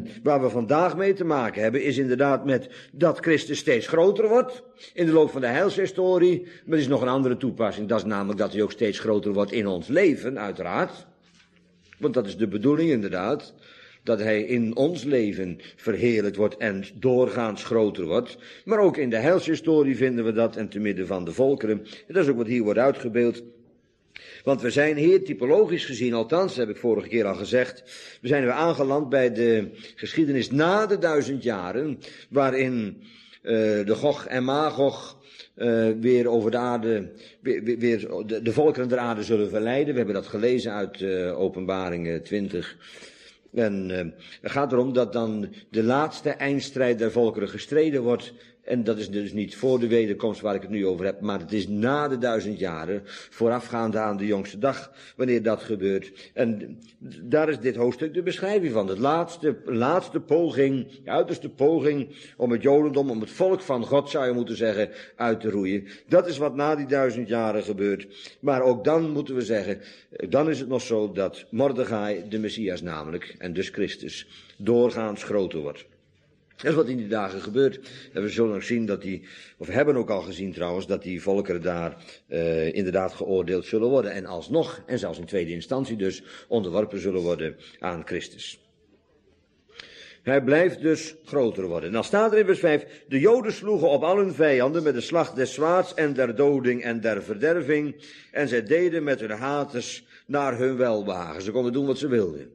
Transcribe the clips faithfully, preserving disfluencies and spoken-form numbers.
En waar we vandaag mee te maken hebben is inderdaad met dat Christus steeds groter wordt in de loop van de heilshistorie. Maar er is nog een andere toepassing, dat is namelijk dat hij ook steeds groter wordt in ons leven, uiteraard. Want dat is de bedoeling inderdaad, dat hij in ons leven verheerlijkt wordt en doorgaans groter wordt. Maar ook in de heilshistorie vinden we dat en te midden van de volkeren. En dat is ook wat hier wordt uitgebeeld. Want we zijn hier typologisch gezien, althans, dat heb ik vorige keer al gezegd, we zijn weer aangeland bij de geschiedenis na de duizend jaren, waarin uh, de Gog en Magog uh, weer over de aarde, weer, weer de, de volkeren der aarde zullen verleiden. We hebben dat gelezen uit uh, Openbaring twintig. En uh, het gaat erom dat dan de laatste eindstrijd der volkeren gestreden wordt. En dat is dus niet voor de wederkomst waar ik het nu over heb, maar het is na de duizend jaren, voorafgaande aan de jongste dag, wanneer dat gebeurt. En daar is dit hoofdstuk de beschrijving van. De laatste, laatste poging, de uiterste poging om het jodendom, om het volk van God, zou je moeten zeggen, uit te roeien. Dat is wat na die duizend jaren gebeurt. Maar ook dan moeten we zeggen, dan is het nog zo dat Mordechai, de Messias namelijk, en dus Christus, doorgaans groter wordt. Dat is wat in die dagen gebeurt. En we zullen ook zien dat die, of hebben ook al gezien trouwens, dat die volkeren daar uh, inderdaad geoordeeld zullen worden. En alsnog, en zelfs in tweede instantie dus, onderworpen zullen worden aan Christus. Hij blijft dus groter worden. En dan staat er in vers vijf, de Joden sloegen op al hun vijanden met de slag des zwaards en der doding en der verderving. En zij deden met hun haters naar hun welbehagen. Ze konden doen wat ze wilden.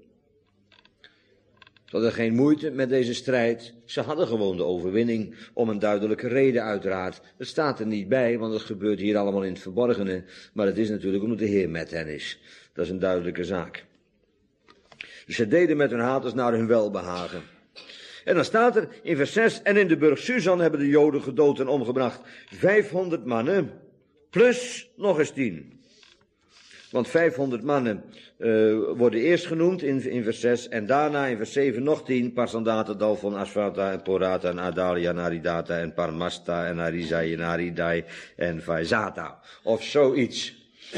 Ze hadden geen moeite met deze strijd. Ze hadden gewoon de overwinning om een duidelijke reden uiteraard. Het staat er niet bij, want het gebeurt hier allemaal in het verborgene. Maar het is natuurlijk omdat de Heer met hen is. Dat is een duidelijke zaak. Dus ze deden met hun haters naar hun welbehagen. En dan staat er in vers zes, en in de burcht Susan hebben de Joden gedood en omgebracht vijfhonderd mannen, plus nog eens tien. Want vijfhonderd mannen uh, worden eerst genoemd in, in vers zes. En daarna in vers zeven nog tien. Parsandata, Dalfon, Asfata en Porata en Adalia en Aridata en Parmasta en Arizai en Aridai en Vaizata. Of zoiets.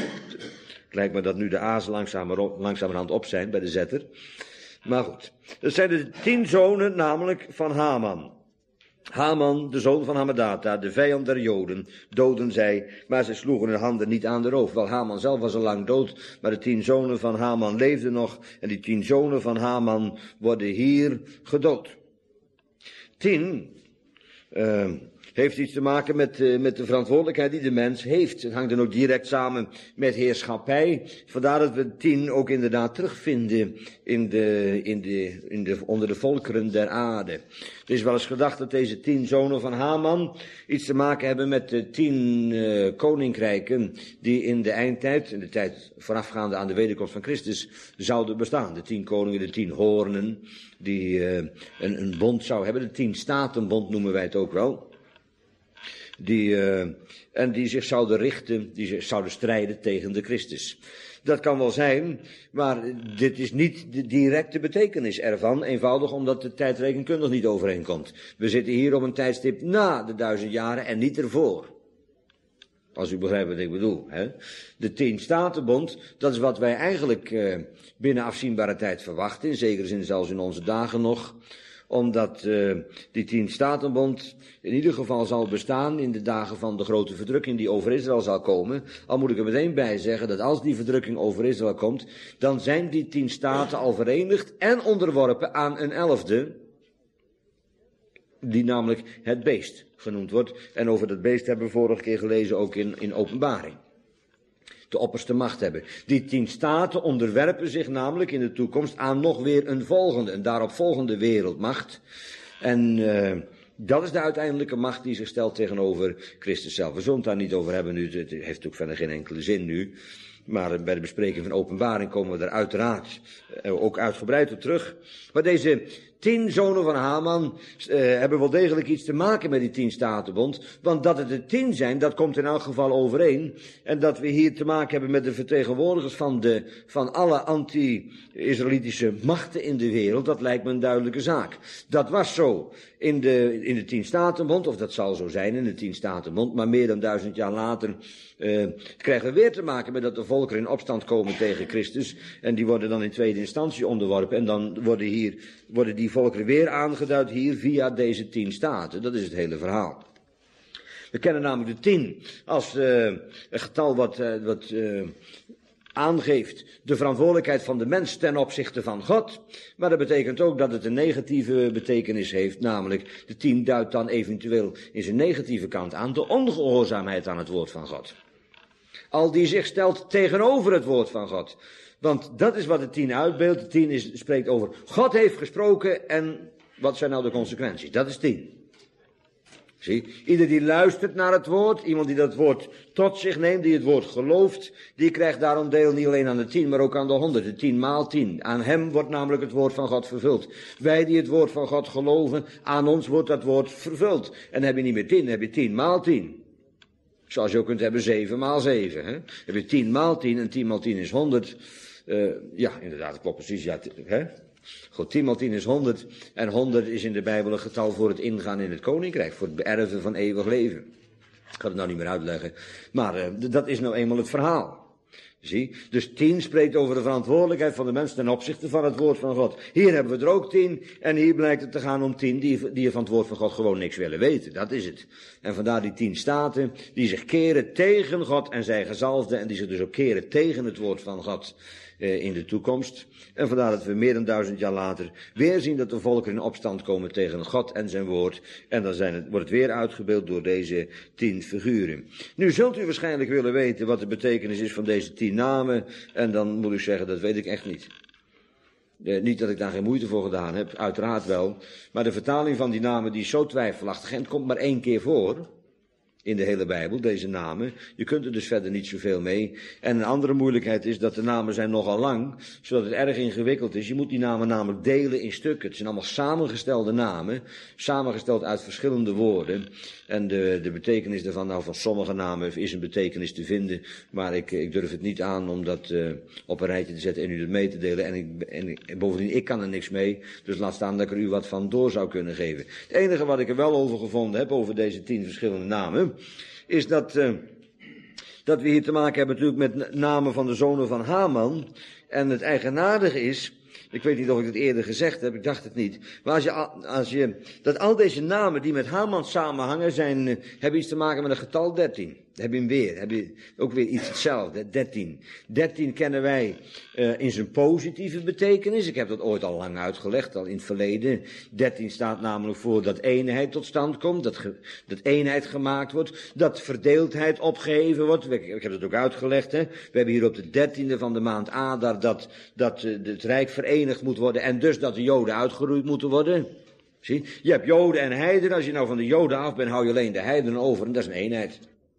Het lijkt me dat nu de A's langzamer, langzamerhand op zijn bij de zetter. Maar goed. Dat zijn de tien zonen namelijk van Haman. Haman, de zoon van Hammedata, de vijand der Joden, doden zij, maar zij sloegen hun handen niet aan de roof. Wel, Haman zelf was al lang dood, maar de tien zonen van Haman leefden nog, en die tien zonen van Haman worden hier gedood. Tien, uh, heeft iets te maken met, uh, met de verantwoordelijkheid die de mens heeft. Het hangt dan ook direct samen met heerschappij. Vandaar dat we tien ook inderdaad terugvinden in de, in de, in de, onder de volkeren der aarde. Er is wel eens gedacht dat deze tien zonen van Haman iets te maken hebben met de tien uh, koninkrijken die in de eindtijd, in de tijd voorafgaande aan de wederkomst van Christus, zouden bestaan. De tien koningen, de tien hoornen, die uh, een, een bond zou hebben. De tien statenbond noemen wij het ook wel. Die, uh, en die zich zouden richten, die zich zouden strijden tegen de Christus. Dat kan wel zijn, maar dit is niet de directe betekenis ervan, eenvoudig omdat de tijdrekenkundig niet overeenkomt. We zitten hier op een tijdstip na de duizend jaren en niet ervoor. Als u begrijpt wat ik bedoel. Hè? De tien statenbond, dat is wat wij eigenlijk uh, binnen afzienbare tijd verwachten, in zekere zin zelfs in onze dagen nog. Omdat uh, die tien statenbond in ieder geval zal bestaan in de dagen van de grote verdrukking die over Israël zal komen. Al moet ik er meteen bij zeggen dat als die verdrukking over Israël komt, dan zijn die tien staten al verenigd en onderworpen aan een elfde, die namelijk het beest genoemd wordt. En over dat beest hebben we vorige keer gelezen ook in, in Openbaring. De opperste macht hebben. Die tien staten onderwerpen zich namelijk in de toekomst aan nog weer een volgende, een daaropvolgende wereldmacht. En uh, dat is de uiteindelijke macht die zich stelt tegenover Christus zelf. We zullen het daar niet over hebben nu, het heeft ook verder geen enkele zin nu. Maar bij de bespreking van Openbaring komen we er uiteraard uh, ook uitgebreid op terug. Maar deze tien zonen van Haman uh, hebben wel degelijk iets te maken met die tien statenbond. Want dat het er tien zijn, dat komt in elk geval overeen. En dat we hier te maken hebben met de vertegenwoordigers van, de, van alle anti-Israëlitische machten in de wereld, dat lijkt me een duidelijke zaak. Dat was zo in de, in de tien statenbond, of dat zal zo zijn in de tien statenbond, maar meer dan duizend jaar later uh, krijgen we weer te maken met dat de volkeren in opstand komen tegen Christus. En die worden dan in tweede instantie onderworpen. En dan worden hier, worden die volkeren weer aangeduid hier via deze tien staten. Dat is het hele verhaal. We kennen namelijk de tien als uh, een getal wat, uh, wat uh, aangeeft de verantwoordelijkheid van de mens ten opzichte van God. Maar dat betekent ook dat het een negatieve betekenis heeft, namelijk de tien duidt dan eventueel in zijn negatieve kant aan de ongehoorzaamheid aan het woord van God. Al die zich stelt tegenover het woord van God. Want dat is wat de tien uitbeeldt. De tien is, spreekt over God heeft gesproken en wat zijn nou de consequenties? Dat is tien. Zie, ieder die luistert naar het woord, iemand die dat woord tot zich neemt, die het woord gelooft, die krijgt daarom deel niet alleen aan de tien, maar ook aan de honderd, de tien maal tien. Aan hem wordt namelijk het woord van God vervuld. Wij die het woord van God geloven, aan ons wordt dat woord vervuld. En dan heb je niet meer tien, dan heb je tien maal tien. Zoals je ook kunt hebben zeven maal zeven. Hè? Dan heb je tien maal tien en tien maal tien is honderd. Uh, ja, inderdaad, dat klopt precies. Ja, hè? Goed, tien maal tien is honderd. En honderd is in de Bijbel een getal voor het ingaan in het koninkrijk. Voor het beërven van eeuwig leven. Ik ga het nou niet meer uitleggen. Maar uh, dat is nou eenmaal het verhaal. Zie? Dus tien spreekt over de verantwoordelijkheid van de mens ten opzichte van het woord van God. Hier hebben we er ook tien. En hier blijkt het te gaan om tien die, die van het woord van God gewoon niks willen weten. Dat is het. En vandaar die tien staten die zich keren tegen God en zijn gezalfden. En die zich dus ook keren tegen het woord van God eh, in de toekomst. En vandaar dat we meer dan duizend jaar later weer zien dat de volkeren in opstand komen tegen God en zijn woord. En dan zijn het, wordt het weer uitgebeeld door deze tien figuren. Nu zult u waarschijnlijk willen weten wat de betekenis is van deze tien namen. En dan moet ik zeggen, dat weet ik echt niet. Eh, niet dat ik daar geen moeite voor gedaan heb, uiteraard wel. Maar de vertaling van die namen die is zo twijfelachtig. En het komt maar één keer voor. In de hele Bijbel, deze namen. Je kunt er dus verder niet zoveel mee. En een andere moeilijkheid is dat de namen zijn nogal lang, zodat het erg ingewikkeld is. Je moet die namen namelijk delen in stukken. Het zijn allemaal samengestelde namen, samengesteld uit verschillende woorden. En de, de betekenis daarvan, nou van sommige namen is een betekenis te vinden, maar ik, ik durf het niet aan om dat uh, op een rijtje te zetten en u dat mee te delen. En, ik, en, en bovendien, ik kan er niks mee, dus laat staan dat ik er u wat van door zou kunnen geven. Het enige wat ik er wel over gevonden heb, over deze tien verschillende namen, is dat, uh, dat we hier te maken hebben natuurlijk met namen van de zonen van Haman. En het eigenaardige is, ik weet niet of ik het eerder gezegd heb, ik dacht het niet. Maar als je, als je dat al deze namen die met Haman samenhangen, zijn, uh, hebben iets te maken met een getal dertien. Heb je hem weer, heb je ook weer iets hetzelfde, dertien. dertien kennen wij uh, in zijn positieve betekenis. Ik heb dat ooit al lang uitgelegd, al in het verleden. dertien staat namelijk voor dat eenheid tot stand komt, dat, ge, dat eenheid gemaakt wordt, dat verdeeldheid opgeheven wordt. Ik, ik heb het ook uitgelegd, hè. We hebben hier op de dertiende van de maand Adar dat, dat uh, het Rijk verenigd moet worden en dus dat de Joden uitgeroeid moeten worden. Zie, je hebt Joden en heidenen. Als je nou van de Joden af bent, hou je alleen de heidenen over en dat is een eenheid.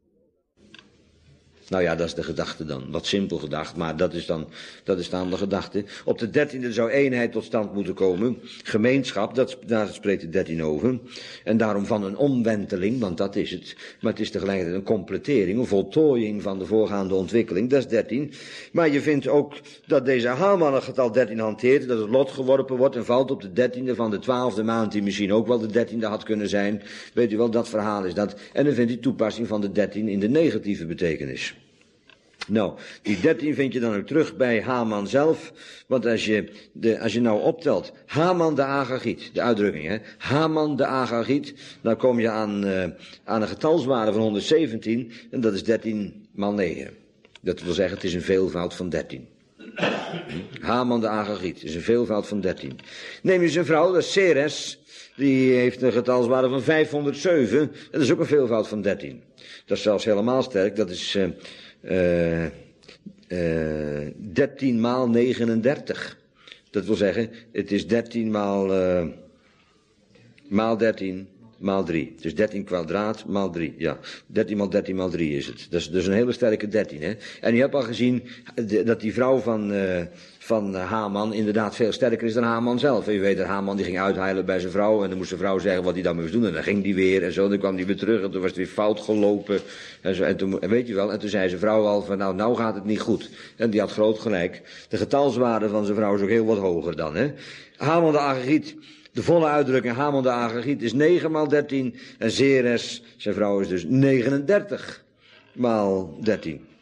Nou ja, dat is de gedachte dan. Wat simpel gedacht, maar dat is dan, dat is dan de gedachte. Op de dertiende zou eenheid tot stand moeten komen. Gemeenschap, dat, daar spreekt de dertien over. En daarom van een omwenteling, want dat is het. Maar het is tegelijkertijd een completering, een voltooiing van de voorgaande ontwikkeling. Dat is dertien. Maar je vindt ook dat deze Haman het getal dertien hanteert. Dat het lot geworpen wordt en valt op de dertiende van de twaalfde maand, die misschien ook wel de dertiende had kunnen zijn. Weet u wel, dat verhaal is dat. En dan vindt u toepassing van de dertien in de negatieve betekenis. Nou, die dertien vind je dan ook terug bij Haman zelf, want als je, de, als je nou optelt, Haman de Agagiet, de uitdrukking, hè, Haman de Agagiet, dan kom je aan, uh, aan een getalswaarde van honderdzeventien, en dat is dertien maal negen. Dat wil zeggen, het is een veelvoud van dertien. Haman de Agagiet is een veelvoud van dertien. Neem je zijn vrouw, dat is Ceres, die heeft een getalswaarde van vijfhonderdzeven, en dat is ook een veelvoud van dertien. Dat is zelfs helemaal sterk, dat is uh, uh, uh, dertien maal negenendertig. Dat wil zeggen, het is dertien maal, uh, maal dertien maal drie. Dus dertien kwadraat maal drie. Ja, dertien maal dertien maal drie is het. Dat is dus een hele sterke dertien. Hè? En je hebt al gezien dat die vrouw van, uh, van Haman inderdaad veel sterker is dan Haman zelf. En je weet dat Haman die ging uitheilen bij zijn vrouw. En dan moest zijn vrouw zeggen wat hij dan moest doen. En dan ging die weer en zo. En dan kwam hij weer terug. En toen was het weer fout gelopen. En, zo. En toen, en weet je wel. En toen zei zijn vrouw al van nou, nou gaat het niet goed. En die had groot gelijk. De getalswaarde van zijn vrouw is ook heel wat hoger dan. Hè? Haman de Agagiet. De volle uitdrukking Haman de Agagiet is negen maal dertien en Zeres, zijn vrouw, is dus negenendertig maal dertien.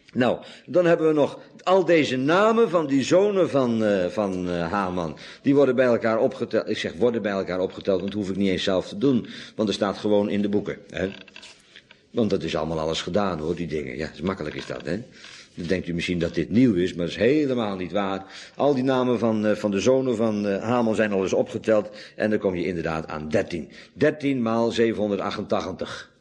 Nou, dan hebben we nog al deze namen van die zonen van, uh, van uh, Haman. Die worden bij elkaar opgeteld. Ik zeg worden bij elkaar opgeteld, want dat hoef ik niet eens zelf te doen. Want er staat gewoon in de boeken. Hè? Want dat is allemaal alles gedaan hoor, die dingen. Ja, zo makkelijk is dat, hè. Dan denkt u misschien dat dit nieuw is, maar dat is helemaal niet waar. Al die namen van, uh, van de zonen van uh, Haman zijn al eens opgeteld. En dan kom je inderdaad aan dertien. dertien maal zevenhonderdachtentachtig.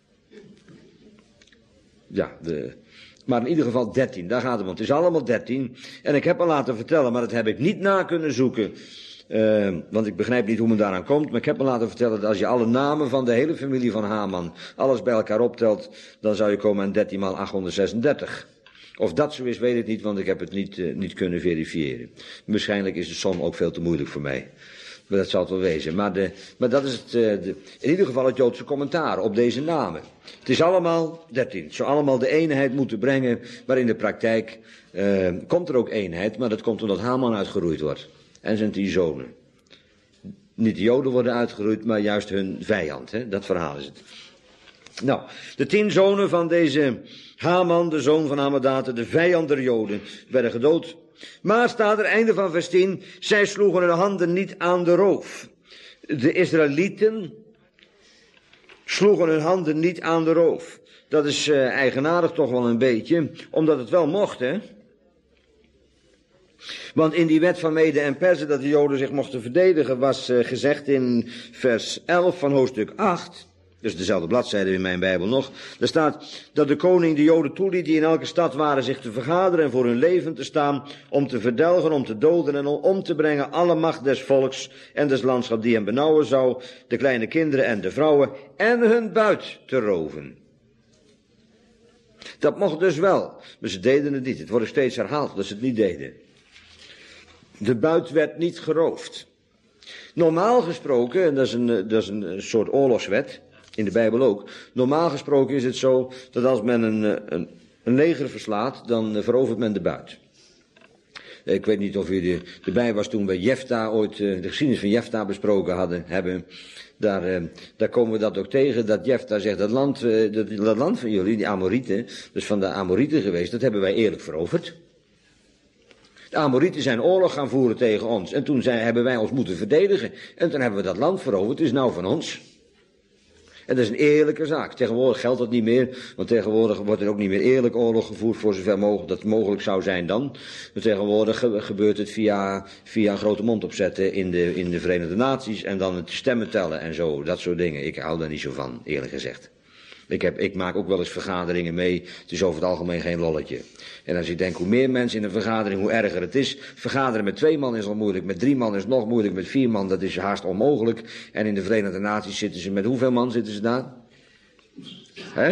Ja, de... Maar in ieder geval dertien, daar gaat het om. Het is allemaal dertien. En ik heb me laten vertellen, maar dat heb ik niet na kunnen zoeken. Uh, want ik begrijp niet hoe men daaraan komt. Maar ik heb me laten vertellen dat als je alle namen van de hele familie van Haman, alles bij elkaar optelt, dan zou je komen aan dertien maal achthonderdzesendertig. Of dat zo is, weet ik niet, want ik heb het niet, uh, niet kunnen verifiëren. Waarschijnlijk is de som ook veel te moeilijk voor mij. Maar dat zal het wel wezen. Maar, de, maar dat is het, uh, de, in ieder geval het Joodse commentaar op deze namen. Het is allemaal dertien. Het zou allemaal de eenheid moeten brengen. Maar in de praktijk uh, komt er ook eenheid. Maar dat komt omdat Haman uitgeroeid wordt. En zijn tien zonen. Niet de Joden worden uitgeroeid, maar juist hun vijand. Hè? Dat verhaal is het. Nou, de tien zonen van deze Haman, de zoon van Hammedate, de vijand der Joden, werden gedood. Maar staat er, einde van vers tien, zij sloegen hun handen niet aan de roof. De Israëlieten sloegen hun handen niet aan de roof. Dat is uh, eigenaardig toch wel een beetje, omdat het wel mocht, hè. Want in die wet van Mede en Perzen dat de Joden zich mochten verdedigen, was uh, gezegd in vers elf van hoofdstuk acht... Dus dezelfde bladzijde in mijn Bijbel nog. Daar staat dat de koning de Joden toeliet die in elke stad waren zich te vergaderen en voor hun leven te staan, om te verdelgen, om te doden en om te brengen alle macht des volks en des landschap die hem benauwen zou, de kleine kinderen en de vrouwen en hun buit te roven. Dat mocht dus wel, maar ze deden het niet. Het wordt steeds herhaald dat ze het niet deden. De buit werd niet geroofd. Normaal gesproken, en dat is een, dat is een soort oorlogswet, in de Bijbel ook. Normaal gesproken is het zo dat als men een, een, een leger verslaat, dan verovert men de buit. Ik weet niet of u erbij was toen we Jefta ooit de geschiedenis van Jefta besproken hadden, hebben. Daar, daar komen we dat ook tegen, dat Jefta zegt, dat land, dat, dat land van jullie, die Amorieten, dus van de Amorieten geweest, dat hebben wij eerlijk veroverd. De Amorieten zijn oorlog gaan voeren tegen ons. En toen zijn, hebben wij ons moeten verdedigen. En toen hebben we dat land veroverd. Het is nou van ons. En dat is een eerlijke zaak. Tegenwoordig geldt dat niet meer. Want tegenwoordig wordt er ook niet meer eerlijk oorlog gevoerd. Voor zover mogelijk dat mogelijk zou zijn dan. Maar tegenwoordig gebeurt het via, via een grote mond opzetten in de, in de Verenigde Naties. En dan het stemmen tellen en zo. Dat soort dingen. Ik hou daar niet zo van, eerlijk gezegd. Ik, heb, ik maak ook wel eens vergaderingen mee. Het is over het algemeen geen lolletje. En als ik denk hoe meer mensen in een vergadering, hoe erger het is. Vergaderen met twee man is al moeilijk. Met drie man is nog moeilijk. Met vier man, dat is haast onmogelijk. En in de Verenigde Naties zitten ze met hoeveel man zitten ze daar? Hè?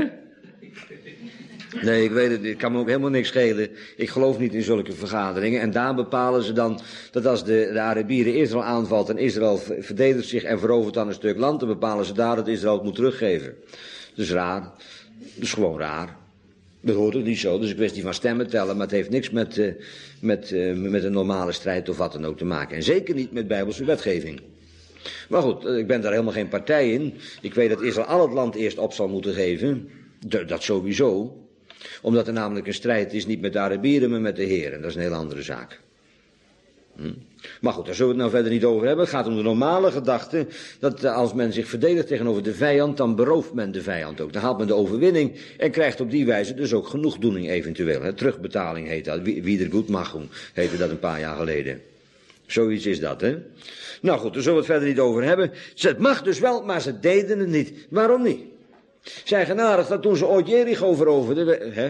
Nee, ik weet het. Het kan me ook helemaal niks schelen. Ik geloof niet in zulke vergaderingen. En daar bepalen ze dan dat als de, de Arabieren Israël aanvalt en Israël verdedigt zich en verovert dan een stuk land, dan bepalen ze daar dat Israël het moet teruggeven. Dat is raar. Dat is gewoon raar. Dat hoort ook niet zo. Dat is een kwestie van stemmen tellen. Maar het heeft niks met, uh, met, uh, met een normale strijd of wat dan ook te maken. En zeker niet met bijbelse wetgeving. Maar goed, ik ben daar helemaal geen partij in. Ik weet dat Israël al het land eerst op zal moeten geven. D- dat sowieso. Omdat er namelijk een strijd is niet met de Arabieren, maar met de Heer. En dat is een heel andere zaak. Hm. Maar goed, daar zullen we het nou verder niet over hebben. Het gaat om de normale gedachte dat als men zich verdedigt tegenover de vijand, dan berooft men de vijand ook. Dan haalt men de overwinning en krijgt op die wijze dus ook genoegdoening eventueel. Hè. Terugbetaling heet dat. Wiedergutmachung heette dat een paar jaar geleden. Zoiets is dat, hè. Nou goed, daar zullen we het verder niet over hebben. Het mag dus wel, maar ze deden het niet. Waarom niet? Zijn genadig dat toen ze ooit Jericho veroverden, hè.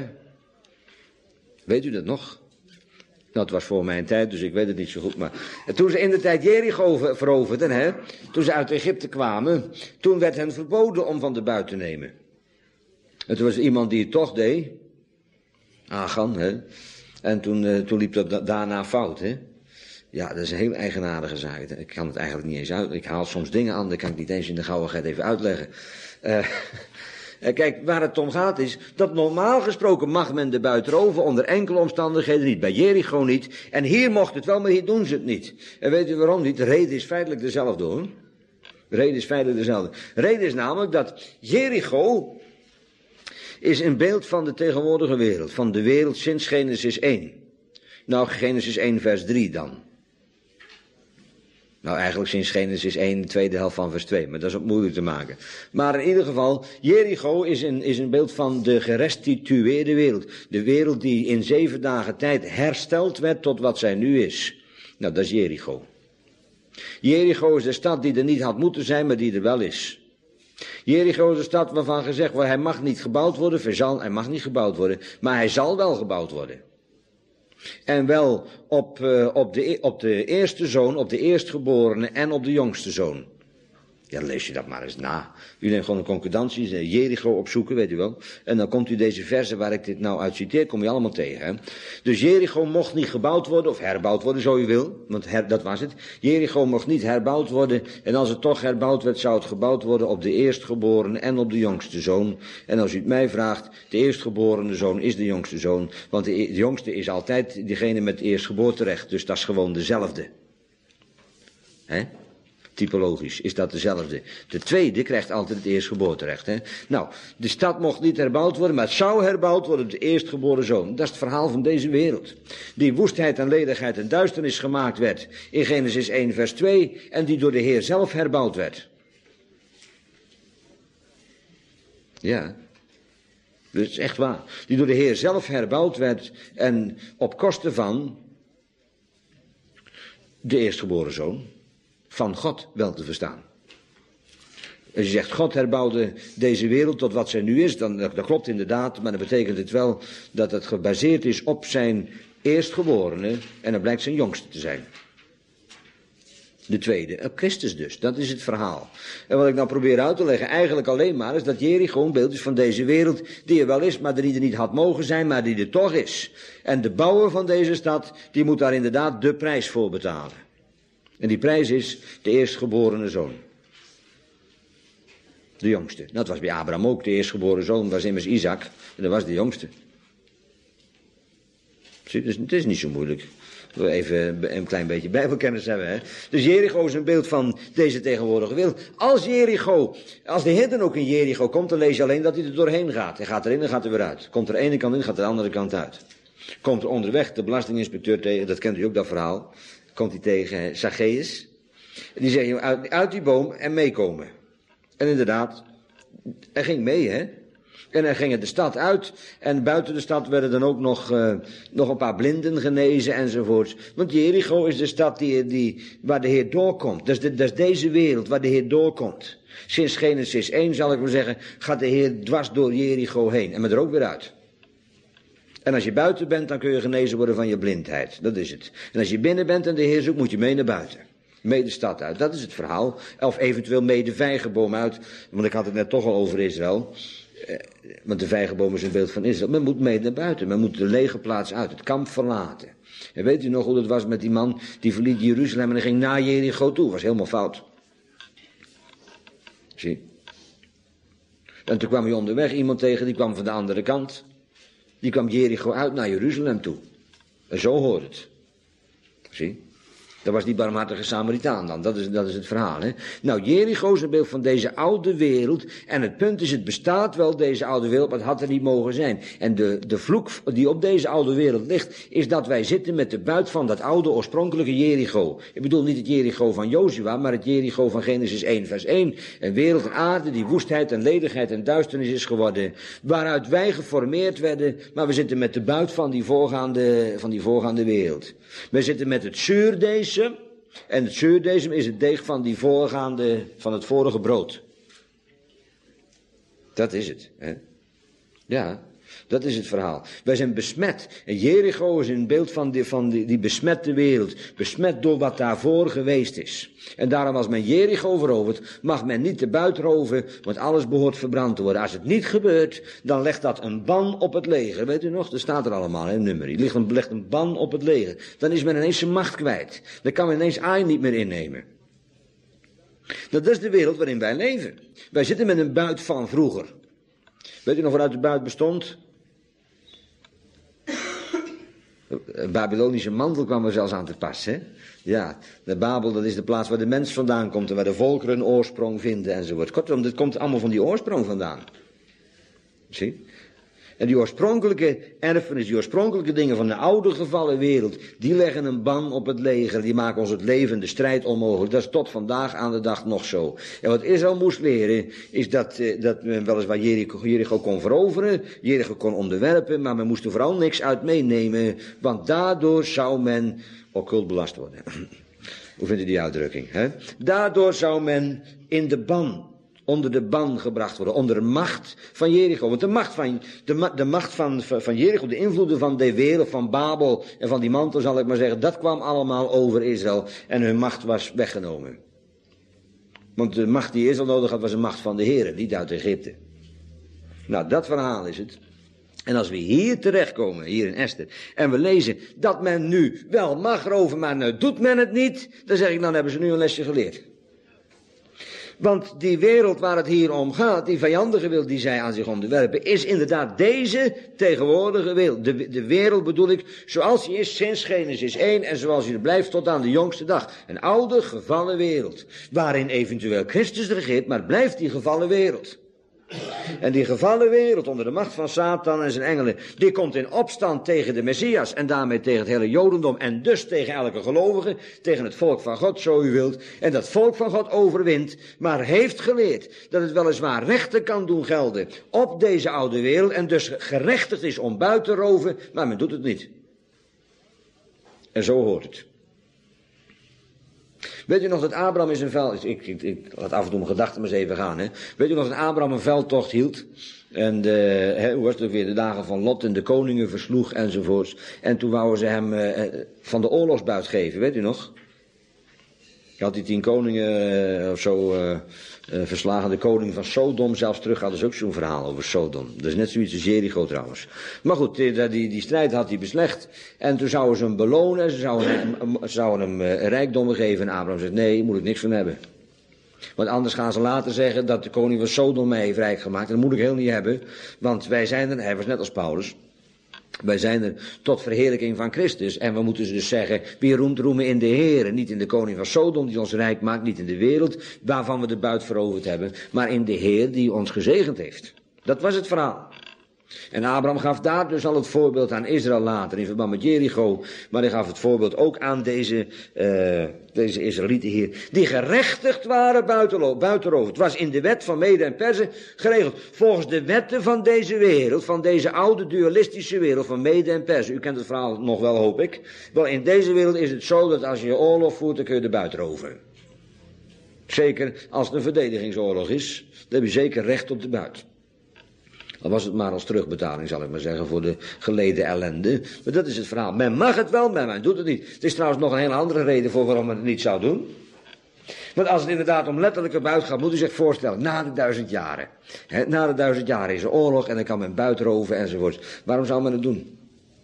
Weet u dat nog? Nou, het was voor mijn tijd, dus ik weet het niet zo goed. Maar toen ze in de tijd Jericho veroverden, hè, toen ze uit Egypte kwamen, toen werd hen verboden om van de buit te nemen. En toen was er iemand die het toch deed. Achan, hè. En toen, uh, toen liep dat daarna fout, hè. Ja, dat is een heel eigenaardige zaak. Ik kan het eigenlijk niet eens uit. Ik haal soms dingen aan, dat kan ik niet eens in de gauwigheid even uitleggen. Uh, Kijk, waar het om gaat is, dat normaal gesproken mag men de buit roven onder enkele omstandigheden niet. Bij Jericho niet. En hier mocht het wel, maar hier doen ze het niet. En weet u waarom niet? De reden is feitelijk dezelfde, hoor. De reden is feitelijk dezelfde. De reden is namelijk dat Jericho is een beeld van de tegenwoordige wereld, van de wereld sinds Genesis één. Nou, Genesis één vers drie dan. Nou, eigenlijk sinds Genesis één, de tweede helft van vers twee, maar dat is ook moeilijk te maken. Maar in ieder geval, Jericho is een, is een beeld van de gerestitueerde wereld. De wereld die in zeven dagen tijd hersteld werd tot wat zij nu is. Nou, dat is Jericho. Jericho is de stad die er niet had moeten zijn, maar die er wel is. Jericho is de stad waarvan gezegd wordt, hij mag niet gebouwd worden, verzal, hij mag niet gebouwd worden, maar hij zal wel gebouwd worden. En wel op, uh, op, de, op de eerste zoon, op de eerstgeborene en op de jongste zoon. Ja, dan lees je dat maar eens na. U neemt gewoon een concordantie, Jericho opzoeken, weet u wel. En dan komt u deze versen waar ik dit nou uit citeer, kom je allemaal tegen. Hè? Dus Jericho mocht niet gebouwd worden, of herbouwd worden, zo u wil. Want her, dat was het. Jericho mocht niet herbouwd worden. En als het toch herbouwd werd, zou het gebouwd worden op de eerstgeborene en op de jongste zoon. En als u het mij vraagt, de eerstgeborene zoon is de jongste zoon. Want de, de jongste is altijd degene met eerstgeboorterecht. Dus dat is gewoon dezelfde. Hè? Typologisch is dat dezelfde. De tweede krijgt altijd het eerstgeboorterecht. Hè? Nou, de stad mocht niet herbouwd worden, maar het zou herbouwd worden op de eerstgeboren zoon. Dat is het verhaal van deze wereld. Die woestheid en ledigheid en duisternis gemaakt werd in Genesis één vers twee en die door de Heer zelf herbouwd werd. Ja, dat is echt waar. Die door de Heer zelf herbouwd werd en op kosten van de eerstgeboren zoon. Van God wel te verstaan. Als je zegt, God herbouwde deze wereld tot wat zij nu is, dan, dat klopt inderdaad, maar dat betekent het wel dat het gebaseerd is op zijn eerstgeborene en dat blijkt zijn jongste te zijn. De tweede, op Christus dus, dat is het verhaal. En wat ik nou probeer uit te leggen, eigenlijk alleen maar, is dat Jericho een beeld is van deze wereld, die er wel is, maar die er niet had mogen zijn, maar die er toch is. En de bouwer van deze stad, die moet daar inderdaad de prijs voor betalen. En die prijs is de eerstgeborene zoon. De jongste. Dat was bij Abraham ook. De eerstgeboren zoon was immers Isaac. En dat was de jongste. Zie, dus het is niet zo moeilijk. We even een klein beetje bijbelkennis hebben. Hè? Dus Jericho is een beeld van deze tegenwoordige wereld. Als Jericho, als de Heer dan ook in Jericho komt, dan lees je alleen dat hij er doorheen gaat. Hij gaat erin en gaat er weer uit. Komt er de ene kant in, gaat er de andere kant uit. Komt er onderweg de belastinginspecteur tegen, dat kent u ook dat verhaal. Komt hij tegen Zacchaeus. Die zegt, uit, uit die boom en meekomen. En inderdaad, hij ging mee, hè. En hij ging de stad uit. En buiten de stad werden dan ook nog, uh, nog een paar blinden genezen enzovoorts. Want Jericho is de stad die, die, waar de Heer doorkomt. Dat is, de, dat is deze wereld waar de Heer doorkomt. Sinds Genesis één, zal ik maar zeggen, gaat de Heer dwars door Jericho heen. En maar er ook weer uit. En als je buiten bent, dan kun je genezen worden van je blindheid. Dat is het. En als je binnen bent en de Heer zoekt, moet je mee naar buiten. Mee de stad uit. Dat is het verhaal. Of eventueel mee de vijgenboom uit. Want ik had het net toch al over Israël. Eh, want de vijgenboom is een beeld van Israël. Men moet mee naar buiten. Men moet de lege plaats uit. Het kamp verlaten. En weet u nog hoe het was met die man die verliet Jeruzalem en ging naar Jericho toe. Dat was helemaal fout. Zie. En toen kwam hij onderweg iemand tegen, die kwam van de andere kant. Die kwam Jericho uit naar Jeruzalem toe. En zo hoort het. Zie? Dat was die barmhartige Samaritaan dan. Dat is, dat is het verhaal. Hè? Nou, Jericho is een beeld van deze oude wereld. En het punt is, het bestaat wel, deze oude wereld, maar het had er niet mogen zijn. En de, de vloek die op deze oude wereld ligt, is dat wij zitten met de buit van dat oude oorspronkelijke Jericho. Ik bedoel niet het Jericho van Jozua, maar het Jericho van Genesis één vers één. Een wereld en aarde die woestheid en ledigheid en duisternis is geworden. Waaruit wij geformeerd werden, maar we zitten met de buit van die voorgaande, van die voorgaande wereld. We zitten met het zuurdesem. En het zuurdesem is het deeg van die voorgaande, van het vorige brood. Dat is het. Hè? Ja, dat is het verhaal. Wij zijn besmet. En Jericho is een beeld van die, van die, die besmette wereld. Besmet door wat daarvoor geweest is. En daarom als men Jericho verovert, mag men niet de buit roven, want alles behoort verbrand te worden. Als het niet gebeurt, dan legt dat een ban op het leger. Weet u nog, dat staat er allemaal, een nummer. Die legt een, legt een ban op het leger. Dan is men ineens zijn macht kwijt. Dan kan men ineens Ai niet meer innemen. Dat is de wereld waarin wij leven. Wij zitten met een buit van vroeger. Weet u nog waaruit de buit bestond? Een Babylonische mantel kwam er zelfs aan te pas, hè? Ja, de Babel, dat is de plaats waar de mens vandaan komt en waar de volkeren een oorsprong vinden enzovoort. Kortom, dit komt allemaal van die oorsprong vandaan. Zie? En die oorspronkelijke erfenis, die oorspronkelijke dingen van de oude gevallen wereld, die leggen een ban op het leger, die maken ons het leven, de strijd onmogelijk. Dat is tot vandaag aan de dag nog zo. En wat Israël moest leren, is dat, eh, dat men weliswaar Jericho, Jericho kon veroveren, Jericho kon onderwerpen, maar men moest er vooral niks uit meenemen, want daardoor zou men occult belast worden. Hoe vindt u die uitdrukking? Hè? Daardoor zou men in de ban, onder de ban gebracht worden, onder de macht van Jericho. Want de macht van, de, ma- de macht van, van Jericho, de invloeden van de wereld, van Babel en van die mantel, zal ik maar zeggen, dat kwam allemaal over Israël en hun macht was weggenomen. Want de macht die Israël nodig had, was de macht van de Heere, niet uit Egypte. Nou, dat verhaal is het. En als we hier terechtkomen, hier in Esther, en we lezen dat men nu wel mag roven, maar nou doet men het niet, dan zeg ik, dan hebben ze nu een lesje geleerd. Want die wereld waar het hier om gaat, die vijandige wereld die zij aan zich onderwerpen, is inderdaad deze tegenwoordige wereld. De, de wereld bedoel ik, zoals die is sinds Genesis één en zoals die er blijft tot aan de jongste dag. Een oude gevallen wereld, waarin eventueel Christus regeert, maar het blijft die gevallen wereld. En die gevallen wereld onder de macht van Satan en zijn engelen, die komt in opstand tegen de Messias en daarmee tegen het hele Jodendom en dus tegen elke gelovige, tegen het volk van God, zo u wilt. En dat volk van God overwint, maar heeft geleerd dat het weliswaar rechten kan doen gelden op deze oude wereld en dus gerechtigd is om buiten te roven, maar men doet het niet. En zo hoort het. Weet u nog dat Abraham in zijn veld, ik, ik, ik laat af en toe mijn gedachten maar eens even gaan, hè. Weet u nog dat Abraham een veldtocht hield? En de, hè, hoe was het ook weer, de dagen van Lot en de koningen versloeg enzovoorts. En toen wouden ze hem uh, van de oorlogsbuit geven, weet u nog? Je had die tien koningen uh, of zo uh, uh, verslagen. De koning van Sodom zelfs terug hadden ze ook zo'n verhaal over Sodom. Dat is net zoiets als Jericho trouwens. Maar goed, die, die, die strijd had hij beslecht. En toen zouden ze hem belonen. Ze zouden hem, ze zouden hem uh, rijkdommen geven. En Abraham zegt, nee, moet ik niks van hebben. Want anders gaan ze later zeggen dat de koning van Sodom mij heeft rijk gemaakt. En dat moet ik heel niet hebben. Want wij zijn er, hij was net als Paulus. Wij zijn er tot verheerlijking van Christus. En we moeten dus zeggen, wie roemt roemen in de Heer. Niet in de koning van Sodom die ons rijk maakt. Niet in de wereld waarvan we de buit veroverd hebben. Maar in de Heer die ons gezegend heeft. Dat was het verhaal. En Abraham gaf daar dus al het voorbeeld aan Israël later in verband met Jericho. Maar hij gaf het voorbeeld ook aan deze, uh, deze Israëlieten hier. Die gerechtigd waren buitenroven. Het was in de wet van Mede en Perzen geregeld. Volgens de wetten van deze wereld. Van deze oude dualistische wereld van Mede en Perzen. U kent het verhaal nog wel, hoop ik. Wel, in deze wereld is het zo dat als je oorlog voert, dan kun je de buit roven. Zeker als het een verdedigingsoorlog is. Dan heb je zeker recht op de buit. Dan was het maar als terugbetaling, zal ik maar zeggen, voor de geleden ellende. Maar dat is het verhaal. Men mag het wel, maar men doet het niet. Het is trouwens nog een hele andere reden voor waarom men het niet zou doen. Want als het inderdaad om letterlijke buit gaat, moet u zich voorstellen, na de duizend jaren. Hè, na de duizend jaren is er oorlog en dan kan men buit roven enzovoort. Waarom zou men het doen?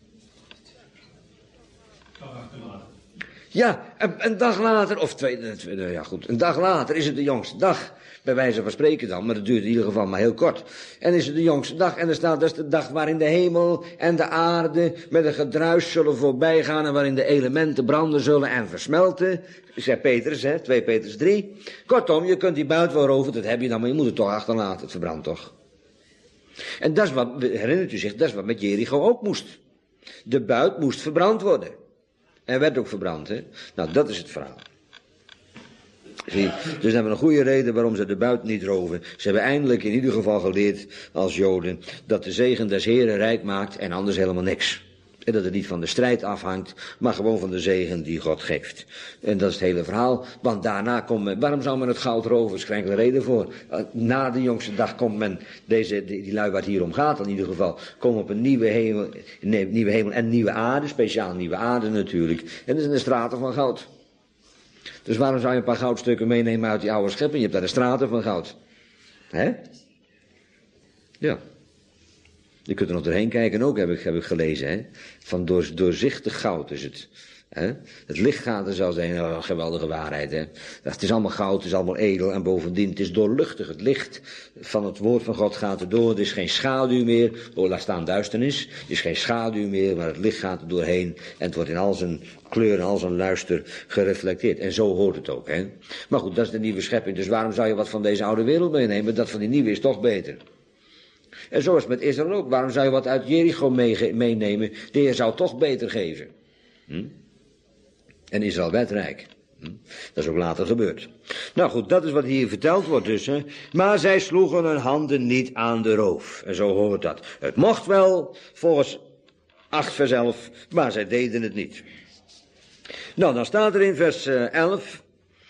Ja, een, een dag later, of twee, ja goed, een dag later is het de jongste dag. Bij wijze van spreken dan, maar dat duurt in ieder geval maar heel kort. En is het de jongste dag en er staat, dat is de dag waarin de hemel en de aarde met een gedruis zullen voorbij gaan en waarin de elementen branden zullen en versmelten. Zegt Petrus, hè, twee Petrus drie. Kortom, je kunt die buit wel roven, dat heb je dan, maar je moet het toch achterlaten, het verbrandt toch. En dat is wat, herinnert u zich, dat is wat met Jericho ook moest. De buit moest verbrand worden. En werd ook verbrand, hè. Nou, dat is het verhaal. Zie, dus ze hebben een goede reden waarom ze de buit niet roven. Ze hebben eindelijk in ieder geval geleerd als Joden dat de zegen des Heren rijk maakt en anders helemaal niks. En dat het niet van de strijd afhangt, maar gewoon van de zegen die God geeft. En dat is het hele verhaal, want daarna komt men, waarom zou men het goud roven? Er is geen enkele reden voor. Na de jongste dag komt men, deze, die, die lui waar het hier om gaat in ieder geval, komen op een nieuwe hemel, nee, nieuwe hemel en nieuwe aarde, speciaal nieuwe aarde natuurlijk. En dat zijn de straten van goud. Dus waarom zou je een paar goudstukken meenemen uit die oude schepping? Je hebt daar de straten van goud. Hè? Ja. Je kunt er nog doorheen kijken ook, heb ik, heb ik gelezen. Hè? Van door, doorzichtig goud is het. Hè? Het licht gaat er zelfs een oh, geweldige waarheid. Hè? Het is allemaal goud, het is allemaal edel en bovendien het is doorluchtig. Het licht van het woord van God gaat er door. Er is geen schaduw meer. Oh, laat staan duisternis. Er is geen schaduw meer, maar het licht gaat er doorheen. En het wordt in al zijn kleur en al zijn luister gereflecteerd. En zo hoort het ook. Hè? Maar goed, dat is de nieuwe schepping. Dus waarom zou je wat van deze oude wereld meenemen? Dat van die nieuwe is toch beter. En zo is het met Israël ook. Waarom zou je wat uit Jericho meenemen? De Heer zou toch beter geven. Hm? En Israël werd rijk. Hm? Dat is ook later gebeurd. Nou goed, dat is wat hier verteld wordt dus. Hè. Maar zij sloegen hun handen niet aan de roof. En zo hoort dat. Het mocht wel, volgens acht vers elf, maar zij deden het niet. Nou, dan staat er in vers elf...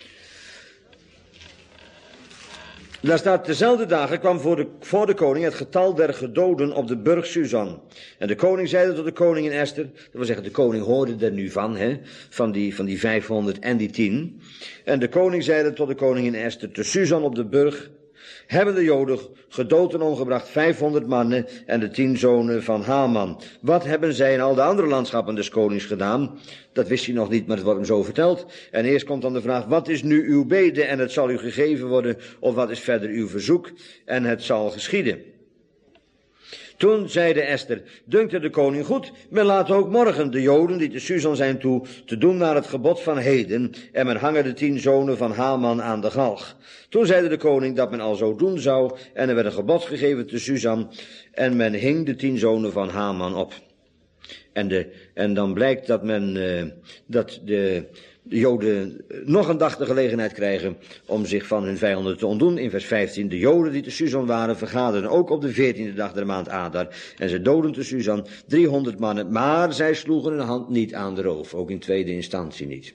Daar staat, dezelfde dagen kwam voor de, voor de koning het getal der gedoden op de burcht Susan. En de koning zeide tot de koningin Esther, dat wil zeggen, de koning hoorde er nu van, hè, van die, van die vijfhonderd en die tien. En de koning zeide tot de koningin Esther, te Susan op de burcht hebben de Joden gedood en omgebracht vijfhonderd mannen en de tien zonen van Haman. Wat hebben zij in al de andere landschappen des konings gedaan? Dat wist hij nog niet, maar het wordt hem zo verteld. En eerst komt dan de vraag, wat is nu uw bede en het zal u gegeven worden, of wat is verder uw verzoek en het zal geschieden. Toen zeide Esther, dunkte de koning goed, men laat ook morgen de Joden die te Susan zijn toe, te doen naar het gebod van heden, en men hangen de tien zonen van Haman aan de galg. Toen zeide de koning dat men al zo doen zou, en er werd een gebod gegeven te Susan, en men hing de tien zonen van Haman op. En, de, en dan blijkt dat men, uh, dat de, de Joden nog een dag de gelegenheid krijgen om zich van hun vijanden te ontdoen. In vers vijftien, de Joden die te Susan waren, vergaderden ook op de veertiende dag der maand Adar. En ze doden te Susan driehonderd mannen, maar zij sloegen hun hand niet aan de roof, ook in tweede instantie niet.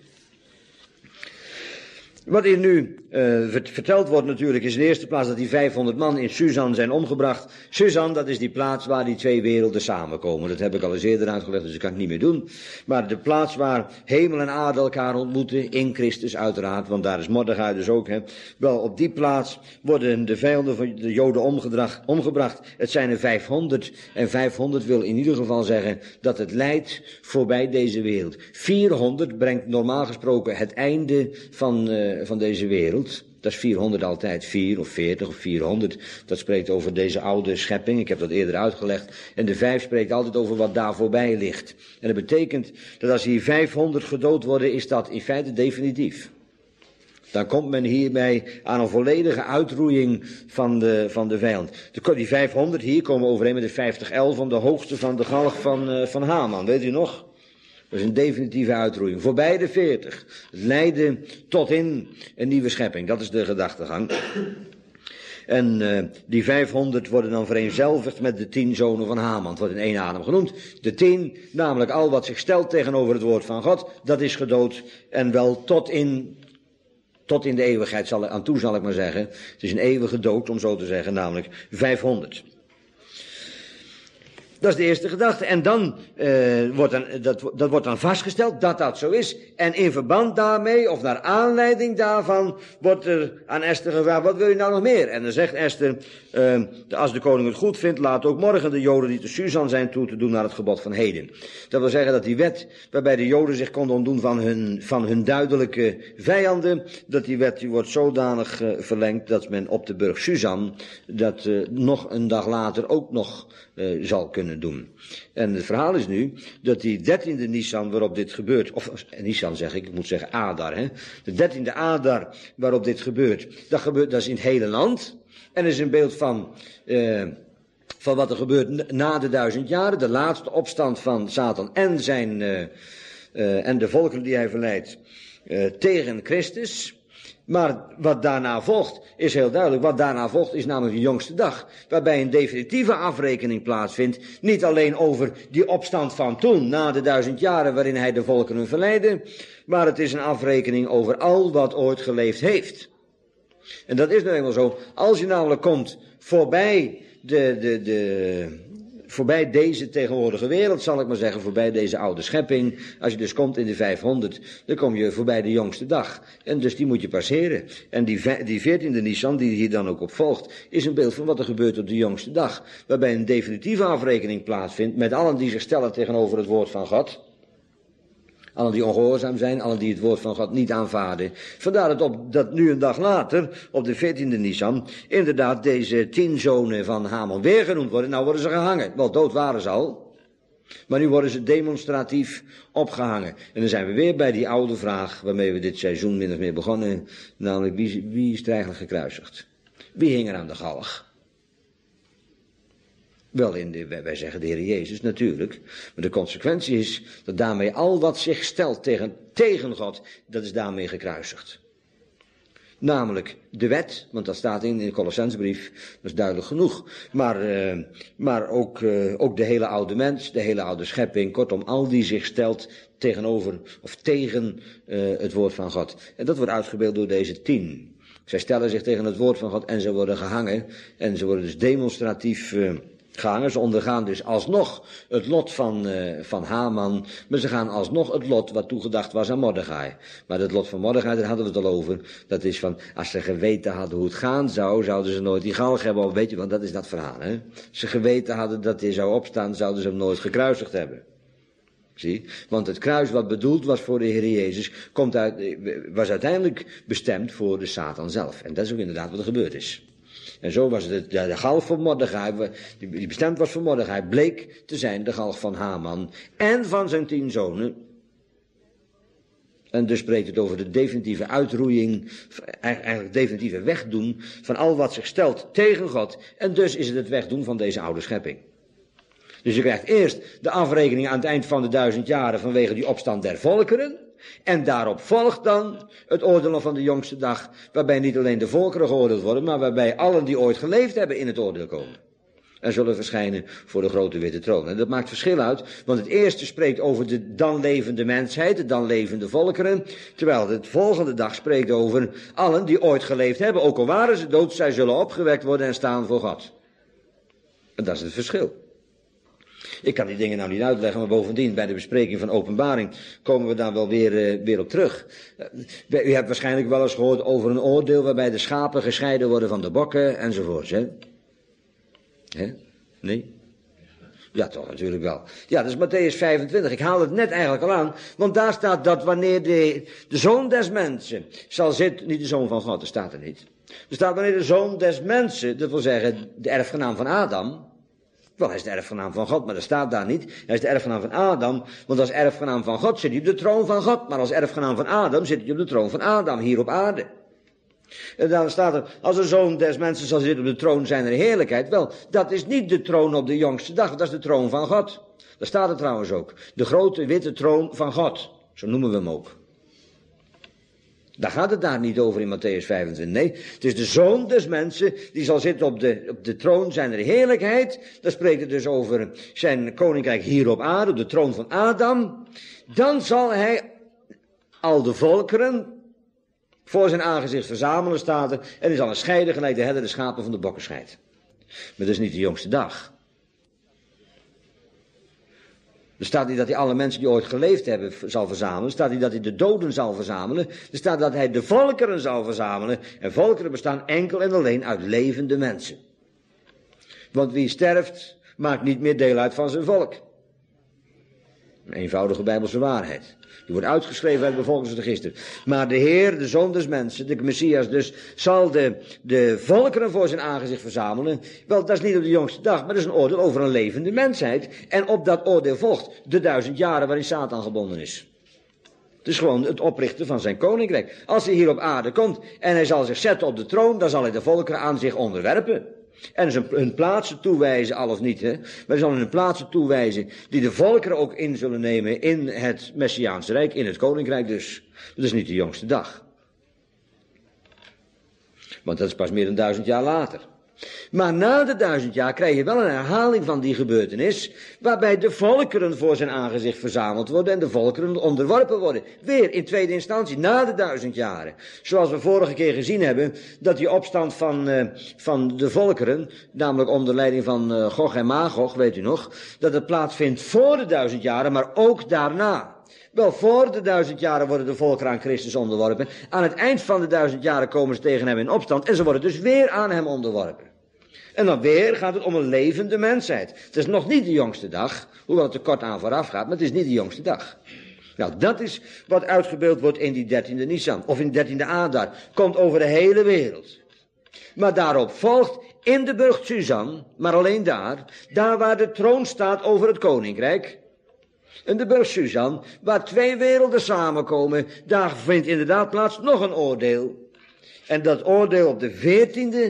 Wat hier nu uh, verteld wordt natuurlijk is in de eerste plaats dat die vijfhonderd man in Susan zijn omgebracht. Susan, dat is die plaats waar die twee werelden samenkomen. Dat heb ik al eens eerder uitgelegd, dus dat kan ik niet meer doen. Maar de plaats waar hemel en aarde elkaar ontmoeten, in Christus uiteraard, want daar is Mordechai dus ook. Hè. Wel, op die plaats worden de vijanden van de Joden omgebracht. Het zijn er vijfhonderd en vijfhonderd wil in ieder geval zeggen dat het leidt voorbij deze wereld. vierhonderd brengt normaal gesproken het einde van... Uh, van deze wereld. Dat is vierhonderd altijd, vier of veertig of vierhonderd. Dat spreekt over deze oude schepping. Ik heb dat eerder uitgelegd. En de vijf spreekt altijd over wat daar voorbij ligt. En dat betekent dat als hier vijfhonderd gedood worden, is dat in feite definitief. Dan komt men hierbij aan een volledige uitroeiing van de, van de vijand. De, die vijfhonderd hier komen overeen met de vijftig elf om de hoogste van de galg van, uh, van Haman. Weet u nog? Dat is een definitieve uitroeiing. Voorbij de veertig. Het leiden tot in een nieuwe schepping. Dat is de gedachtegang. En uh, die vijfhonderd worden dan vereenzelvigd met de tien zonen van Haman. Het wordt in één adem genoemd. De tien, namelijk al wat zich stelt tegenover het woord van God, dat is gedood. En wel tot in, tot in de eeuwigheid zal, aan toe zal ik maar zeggen. Het is een eeuwige dood, om zo te zeggen, namelijk vijfhonderd. Dat is de eerste gedachte. En dan, uh, wordt dan dat, dat wordt dan vastgesteld dat dat zo is. En in verband daarmee, of naar aanleiding daarvan, wordt er aan Esther gevraagd, wat wil je nou nog meer? En dan zegt Esther, uh, als de koning het goed vindt, laat ook morgen de Joden die te Susan zijn toe te doen naar het gebod van heden. Dat wil zeggen dat die wet, waarbij de Joden zich konden ontdoen van hun, van hun duidelijke vijanden, dat die wet die wordt zodanig uh, verlengd dat men op de burcht Susan, dat uh, nog een dag later ook nog uh, zal kunnen doen. En het verhaal is nu dat die dertiende Nisan waarop dit gebeurt, of Nisan zeg ik, ik moet zeggen Adar, hè, de dertiende Adar waarop dit gebeurt, dat gebeurt, dat is in het hele land. En is een beeld van, uh, van wat er gebeurt na de duizend jaren, de laatste opstand van Satan en zijn, uh, uh, en de volkeren die hij verleidt uh, tegen Christus. Maar wat daarna volgt is heel duidelijk. Wat daarna volgt is namelijk de jongste dag. Waarbij een definitieve afrekening plaatsvindt. Niet alleen over die opstand van toen, na de duizend jaren waarin hij de volkeren verleidde. Maar het is een afrekening over al wat ooit geleefd heeft. En dat is nou eenmaal zo. Als je namelijk komt voorbij de, de, de, voorbij deze tegenwoordige wereld, zal ik maar zeggen, voorbij deze oude schepping. Als je dus komt in de vijfhonderd, dan kom je voorbij de jongste dag. En dus die moet je passeren. En die, die veertiende Nisan, die hier dan ook op volgt, is een beeld van wat er gebeurt op de jongste dag. Waarbij een definitieve afrekening plaatsvindt met allen die zich stellen tegenover het woord van God. Allen die ongehoorzaam zijn, allen die het woord van God niet aanvaarden. Vandaar dat, op, dat nu een dag later, op de veertiende Nisan, inderdaad deze tien zonen van Haman weer genoemd worden. Nou worden ze gehangen. Wel, dood waren ze al. Maar nu worden ze demonstratief opgehangen. En dan zijn we weer bij die oude vraag waarmee we dit seizoen min of meer begonnen. Namelijk, wie, wie is er eigenlijk gekruisigd? Wie hing er aan de galg? Wel, in de, wij zeggen de Heer Jezus natuurlijk. Maar de consequentie is dat daarmee al wat zich stelt tegen, tegen God, dat is daarmee gekruisigd. Namelijk de wet, want dat staat in, in de Colossensbrief, dat is duidelijk genoeg. Maar, uh, maar ook, uh, ook de hele oude mens, de hele oude schepping, kortom, al die zich stelt tegenover of tegen uh, het woord van God. En dat wordt uitgebeeld door deze tien. Zij stellen zich tegen het woord van God en ze worden gehangen. En ze worden dus demonstratief uh, gehangen. Ze ondergaan dus alsnog het lot van, uh, van Haman. Maar ze gaan alsnog het lot wat toegedacht was aan Mordechai. Maar het lot van Mordechai, daar hadden we het al over. Dat is van, als ze geweten hadden hoe het gaan zou, zouden ze nooit die galg hebben. Of weet je, want dat is dat verhaal. Hè? Als ze geweten hadden dat hij zou opstaan, zouden ze hem nooit gekruisigd hebben. Zie? Want het kruis wat bedoeld was voor de Heer Jezus, komt uit, was uiteindelijk bestemd voor de Satan zelf. En dat is ook inderdaad wat er gebeurd is. En zo was het, de, de galg van Mordechai, die bestemd was voor Mordechai, bleek te zijn de galg van Haman en van zijn tien zonen. En dus spreekt het over de definitieve uitroeiing, eigenlijk definitieve wegdoen van al wat zich stelt tegen God. En dus is het het wegdoen van deze oude schepping. Dus je krijgt eerst de afrekening aan het eind van de duizend jaren vanwege die opstand der volkeren. En daarop volgt dan het oordeel van de jongste dag, waarbij niet alleen de volkeren geoordeeld worden, maar waarbij allen die ooit geleefd hebben in het oordeel komen. En zullen verschijnen voor de grote witte troon. En dat maakt verschil uit, want het eerste spreekt over de dan levende mensheid, de dan levende volkeren, terwijl het volgende dag spreekt over allen die ooit geleefd hebben, ook al waren ze dood, zij zullen opgewekt worden en staan voor God. En dat is het verschil. Ik kan die dingen nou niet uitleggen, maar bovendien bij de bespreking van Openbaring komen we daar wel weer, uh, weer op terug. Uh, u hebt waarschijnlijk wel eens gehoord over een oordeel waarbij de schapen gescheiden worden van de bokken enzovoorts. Hè? Hè? Nee? Ja, toch natuurlijk wel. Ja, dat is Matthäus vijfentwintig. Ik haal het net eigenlijk al aan, want daar staat dat wanneer de, de zoon des mensen zal zitten, niet de zoon van God, dat staat er niet. Er staat wanneer de zoon des mensen, dat wil zeggen de erfgenaam van Adam. Wel, hij is de erfgenaam van God, maar dat staat daar niet. Hij is de erfgenaam van Adam, want als erfgenaam van God zit hij op de troon van God. Maar als erfgenaam van Adam zit hij op de troon van Adam, hier op aarde. En dan staat er, als de zoon des mensen zal zitten op de troon zijner heerlijkheid. Wel, dat is niet de troon op de jongste dag, dat is de troon van God. Daar staat er trouwens ook. De grote witte troon van God, zo noemen we hem ook. Daar gaat het daar niet over in Matthäus vijfentwintig. Nee, het is de zoon des mensen die zal zitten op de, op de troon zijner heerlijkheid. Daar spreekt het dus over zijn koninkrijk hier op aarde, op de troon van Adam. Dan zal hij al de volkeren voor zijn aangezicht verzamelen, staat er. En hij zal een scheiden gelijk de herder de schapen van de bokken scheidt. Maar dat is niet de jongste dag. Er staat niet dat hij alle mensen die ooit geleefd hebben zal verzamelen. Er staat niet dat hij de doden zal verzamelen. Er staat dat hij de volkeren zal verzamelen. En volkeren bestaan enkel en alleen uit levende mensen. Want wie sterft, maakt niet meer deel uit van zijn volk. Een eenvoudige Bijbelse waarheid. Die wordt uitgeschreven uit het bevolkingsregister. Maar de Heer, de Zoon des mensen, de Messias dus, zal de, de volkeren voor zijn aangezicht verzamelen. Wel, dat is niet op de jongste dag, maar dat is een oordeel over een levende mensheid. En op dat oordeel volgt de duizend jaren waarin Satan gebonden is. Het is gewoon het oprichten van zijn koninkrijk. Als hij hier op aarde komt en hij zal zich zetten op de troon, dan zal hij de volkeren aan zich onderwerpen. En ze hun plaatsen toewijzen, al of niet, hè. Maar ze zullen hun plaatsen toewijzen die de volkeren ook in zullen nemen in het Messiaanse Rijk, in het koninkrijk dus. Dat is niet de jongste dag. Want dat is pas meer dan duizend jaar later. Maar na de duizend jaar krijg je wel een herhaling van die gebeurtenis, waarbij de volkeren voor zijn aangezicht verzameld worden en de volkeren onderworpen worden. Weer in tweede instantie, na de duizend jaren. Zoals we vorige keer gezien hebben, dat die opstand van, uh, van de volkeren, namelijk onder leiding van uh, Gog en Magog, weet u nog, dat het plaatsvindt voor de duizend jaren, maar ook daarna. Wel, voor de duizend jaren worden de volkeren aan Christus onderworpen. Aan het eind van de duizend jaren komen ze tegen hem in opstand en ze worden dus weer aan hem onderworpen. En dan weer gaat het om een levende mensheid. Het is nog niet de jongste dag, hoewel het er kort aan vooraf gaat, maar het is niet de jongste dag. Nou, dat is wat uitgebeeld wordt in die dertiende Nisan, of in de dertiende Adar. Komt over de hele wereld. Maar daarop volgt in de burcht Susan, maar alleen daar, daar waar de troon staat over het koninkrijk. In de burcht Susan, waar twee werelden samenkomen, daar vindt inderdaad plaats nog een oordeel. En dat oordeel op de veertiende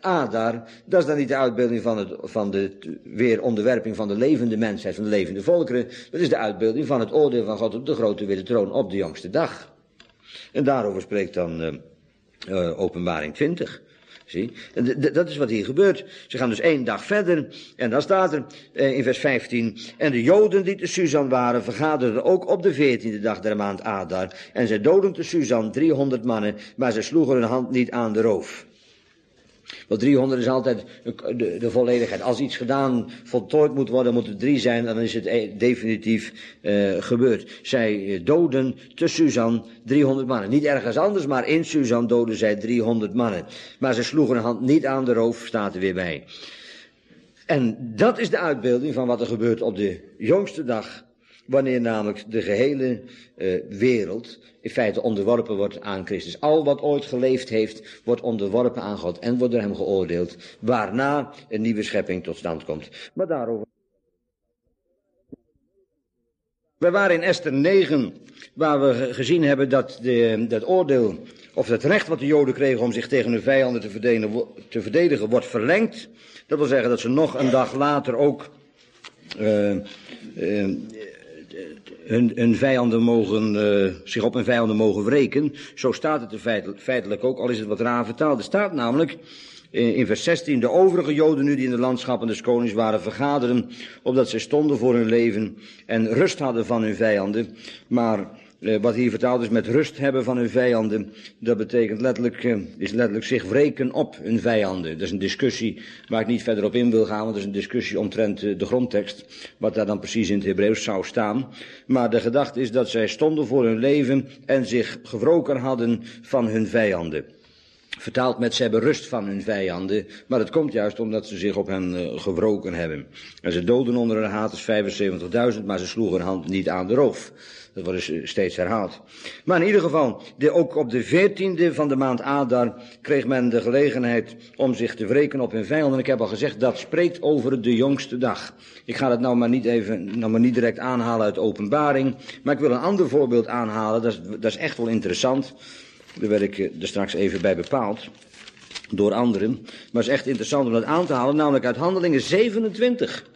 Adar, dat is dan niet de uitbeelding van, het, van de weer onderwerping van de levende mensheid, van de levende volkeren. Dat is de uitbeelding van het oordeel van God op de grote witte troon op de jongste dag. En daarover spreekt dan uh, uh, Openbaring twintig. Zie? En dat is wat hier gebeurt. Ze gaan dus één dag verder. En dan staat er uh, in vers vijftien. En de Joden die te Susan waren, vergaderden ook op de veertiende dag der maand Adar. En zij doden te Susan driehonderd mannen, maar zij sloegen hun hand niet aan de roof. Want driehonderd is altijd de, de volledigheid. Als iets gedaan, voltooid moet worden, moet het drie zijn, dan is het definitief uh, gebeurd. Zij doden te Susan driehonderd mannen. Niet ergens anders, maar in Susan doden zij driehonderd mannen. Maar ze sloegen hun hand niet aan de roof, staat er weer bij. En dat is de uitbeelding van wat er gebeurt op de jongste dag. Wanneer namelijk de gehele uh, wereld in feite onderworpen wordt aan Christus. Al wat ooit geleefd heeft, wordt onderworpen aan God en wordt door hem geoordeeld. Waarna een nieuwe schepping tot stand komt. Maar daarover. We waren in Esther negen, waar we gezien hebben dat de, dat oordeel, of het recht wat de Joden kregen om zich tegen hun vijanden te verdedigen, te verdedigen wordt verlengd. Dat wil zeggen dat ze nog een dag later ook Uh, uh, Hun, hun vijanden mogen, uh, zich op hun vijanden mogen wreken. Zo staat het er feitelijk, feitelijk ook, al is het wat raar vertaald. Er staat namelijk in, in vers zestien, de overige Joden nu die in de landschappen des konings waren vergaderen, opdat zij stonden voor hun leven en rust hadden van hun vijanden. Maar uh, wat hier vertaald is met rust hebben van hun vijanden, dat betekent letterlijk, uh, is letterlijk zich wreken op hun vijanden. Dat is een discussie waar ik niet verder op in wil gaan, want dat is een discussie omtrent uh, de grondtekst, wat daar dan precies in het Hebreeuws zou staan. Maar de gedachte is dat zij stonden voor hun leven en zich gewroken hadden van hun vijanden. Vertaald met ze hebben rust van hun vijanden, maar het komt juist omdat ze zich op hen uh, gewroken hebben. En ze doden onder hun haters vijfenzeventigduizend, maar ze sloegen hun hand niet aan de roof. Dat wordt dus steeds herhaald. Maar in ieder geval, de, ook op de veertiende van de maand Adar kreeg men de gelegenheid om zich te wreken op hun vijanden. Ik heb al gezegd, dat spreekt over de jongste dag. Ik ga het nou maar niet even, nou maar niet direct aanhalen uit Openbaring, maar ik wil een ander voorbeeld aanhalen, dat is, dat is echt wel interessant. Daar werd ik er straks even bij bepaald, door anderen. Maar het is echt interessant om dat aan te halen, namelijk uit Handelingen zevenentwintig.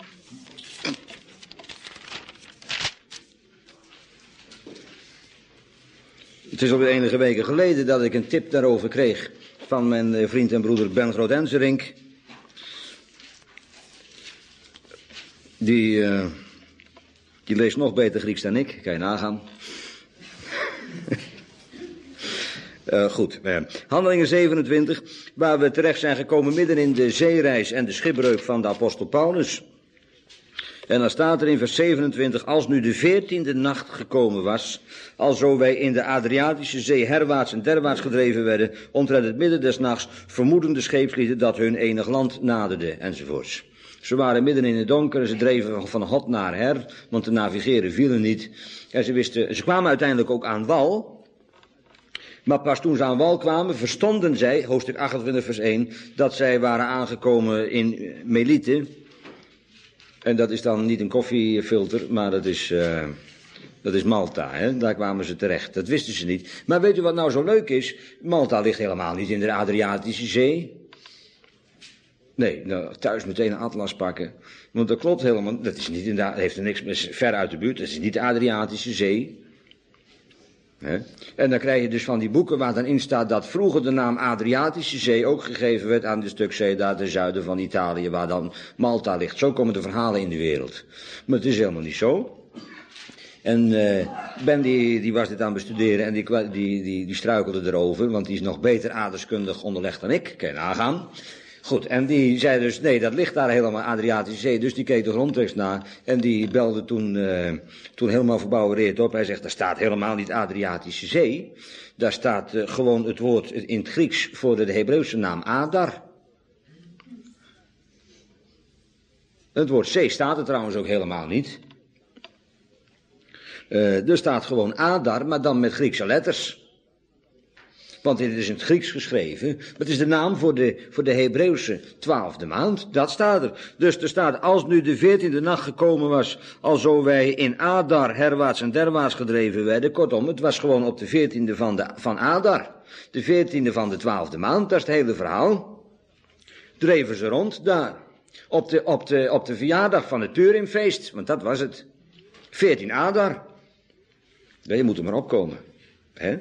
Het is alweer enige weken geleden dat ik een tip daarover kreeg van mijn vriend en broeder Ben Groot-Enserink. Die, uh, die leest nog beter Grieks dan ik, kan je nagaan. Uh, goed, uh, Handelingen zevenentwintig, waar we terecht zijn gekomen midden in de zeereis en de schipbreuk van de apostel Paulus. En dan staat er in vers zevenentwintig, als nu de veertiende nacht gekomen was, alzo wij in de Adriatische zee herwaarts en derwaarts gedreven werden, omtrent het midden des nachts vermoedden de scheepslieden dat hun enig land naderde, enzovoorts. Ze waren midden in het donker en ze dreven van hot naar her, want te navigeren vielen niet. En ze wisten, ze kwamen uiteindelijk ook aan wal. Maar pas toen ze aan wal kwamen, verstonden zij, hoofdstuk achtentwintig vers één, dat zij waren aangekomen in Melite. En dat is dan niet een koffiefilter, maar dat is, uh, dat is Malta, hè? Daar kwamen ze terecht. Dat wisten ze niet. Maar weet u wat nou zo leuk is? Malta ligt helemaal niet in de Adriatische Zee. Nee, nou, thuis meteen een atlas pakken. Want dat klopt helemaal, dat is niet in de, heeft er niks meer ver uit de buurt, dat is niet de Adriatische Zee. He. En dan krijg je dus van die boeken waar dan in staat dat vroeger de naam Adriatische Zee ook gegeven werd aan de stuk zee daar ten zuiden van Italië, waar dan Malta ligt. Zo komen de verhalen in de wereld. Maar het is helemaal niet zo. En uh, Ben die, die was dit aan het bestuderen en die, die, die, die struikelde erover, want die is nog beter aardrijkskundig onderlegd dan ik, kan je nagaan. Goed, en die zei dus, nee, dat ligt daar helemaal Adriatische Zee, dus die keek de grondtekst na en die belde toen, uh, toen helemaal verbouwereerd op. Hij zegt, daar staat helemaal niet Adriatische Zee, daar staat uh, gewoon het woord in het Grieks voor de, de Hebreeuwse naam Adar. Het woord zee staat er trouwens ook helemaal niet. Uh, er staat gewoon Adar, maar dan met Griekse letters. Want dit is in het Grieks geschreven. Maar het is de naam voor de, voor de Hebreeuwse twaalfde maand. Dat staat er. Dus er staat, als nu de veertiende nacht gekomen was, alzo wij in Adar herwaarts en derwaarts gedreven werden. Kortom, het was gewoon op de veertiende van, de, van Adar. De veertiende van de twaalfde maand, dat is het hele verhaal. dreven ze rond daar. Op de, op de, op de verjaardag van het Purimfeest, want dat was het. veertien Adar. Ja, je moet er maar opkomen. Hè?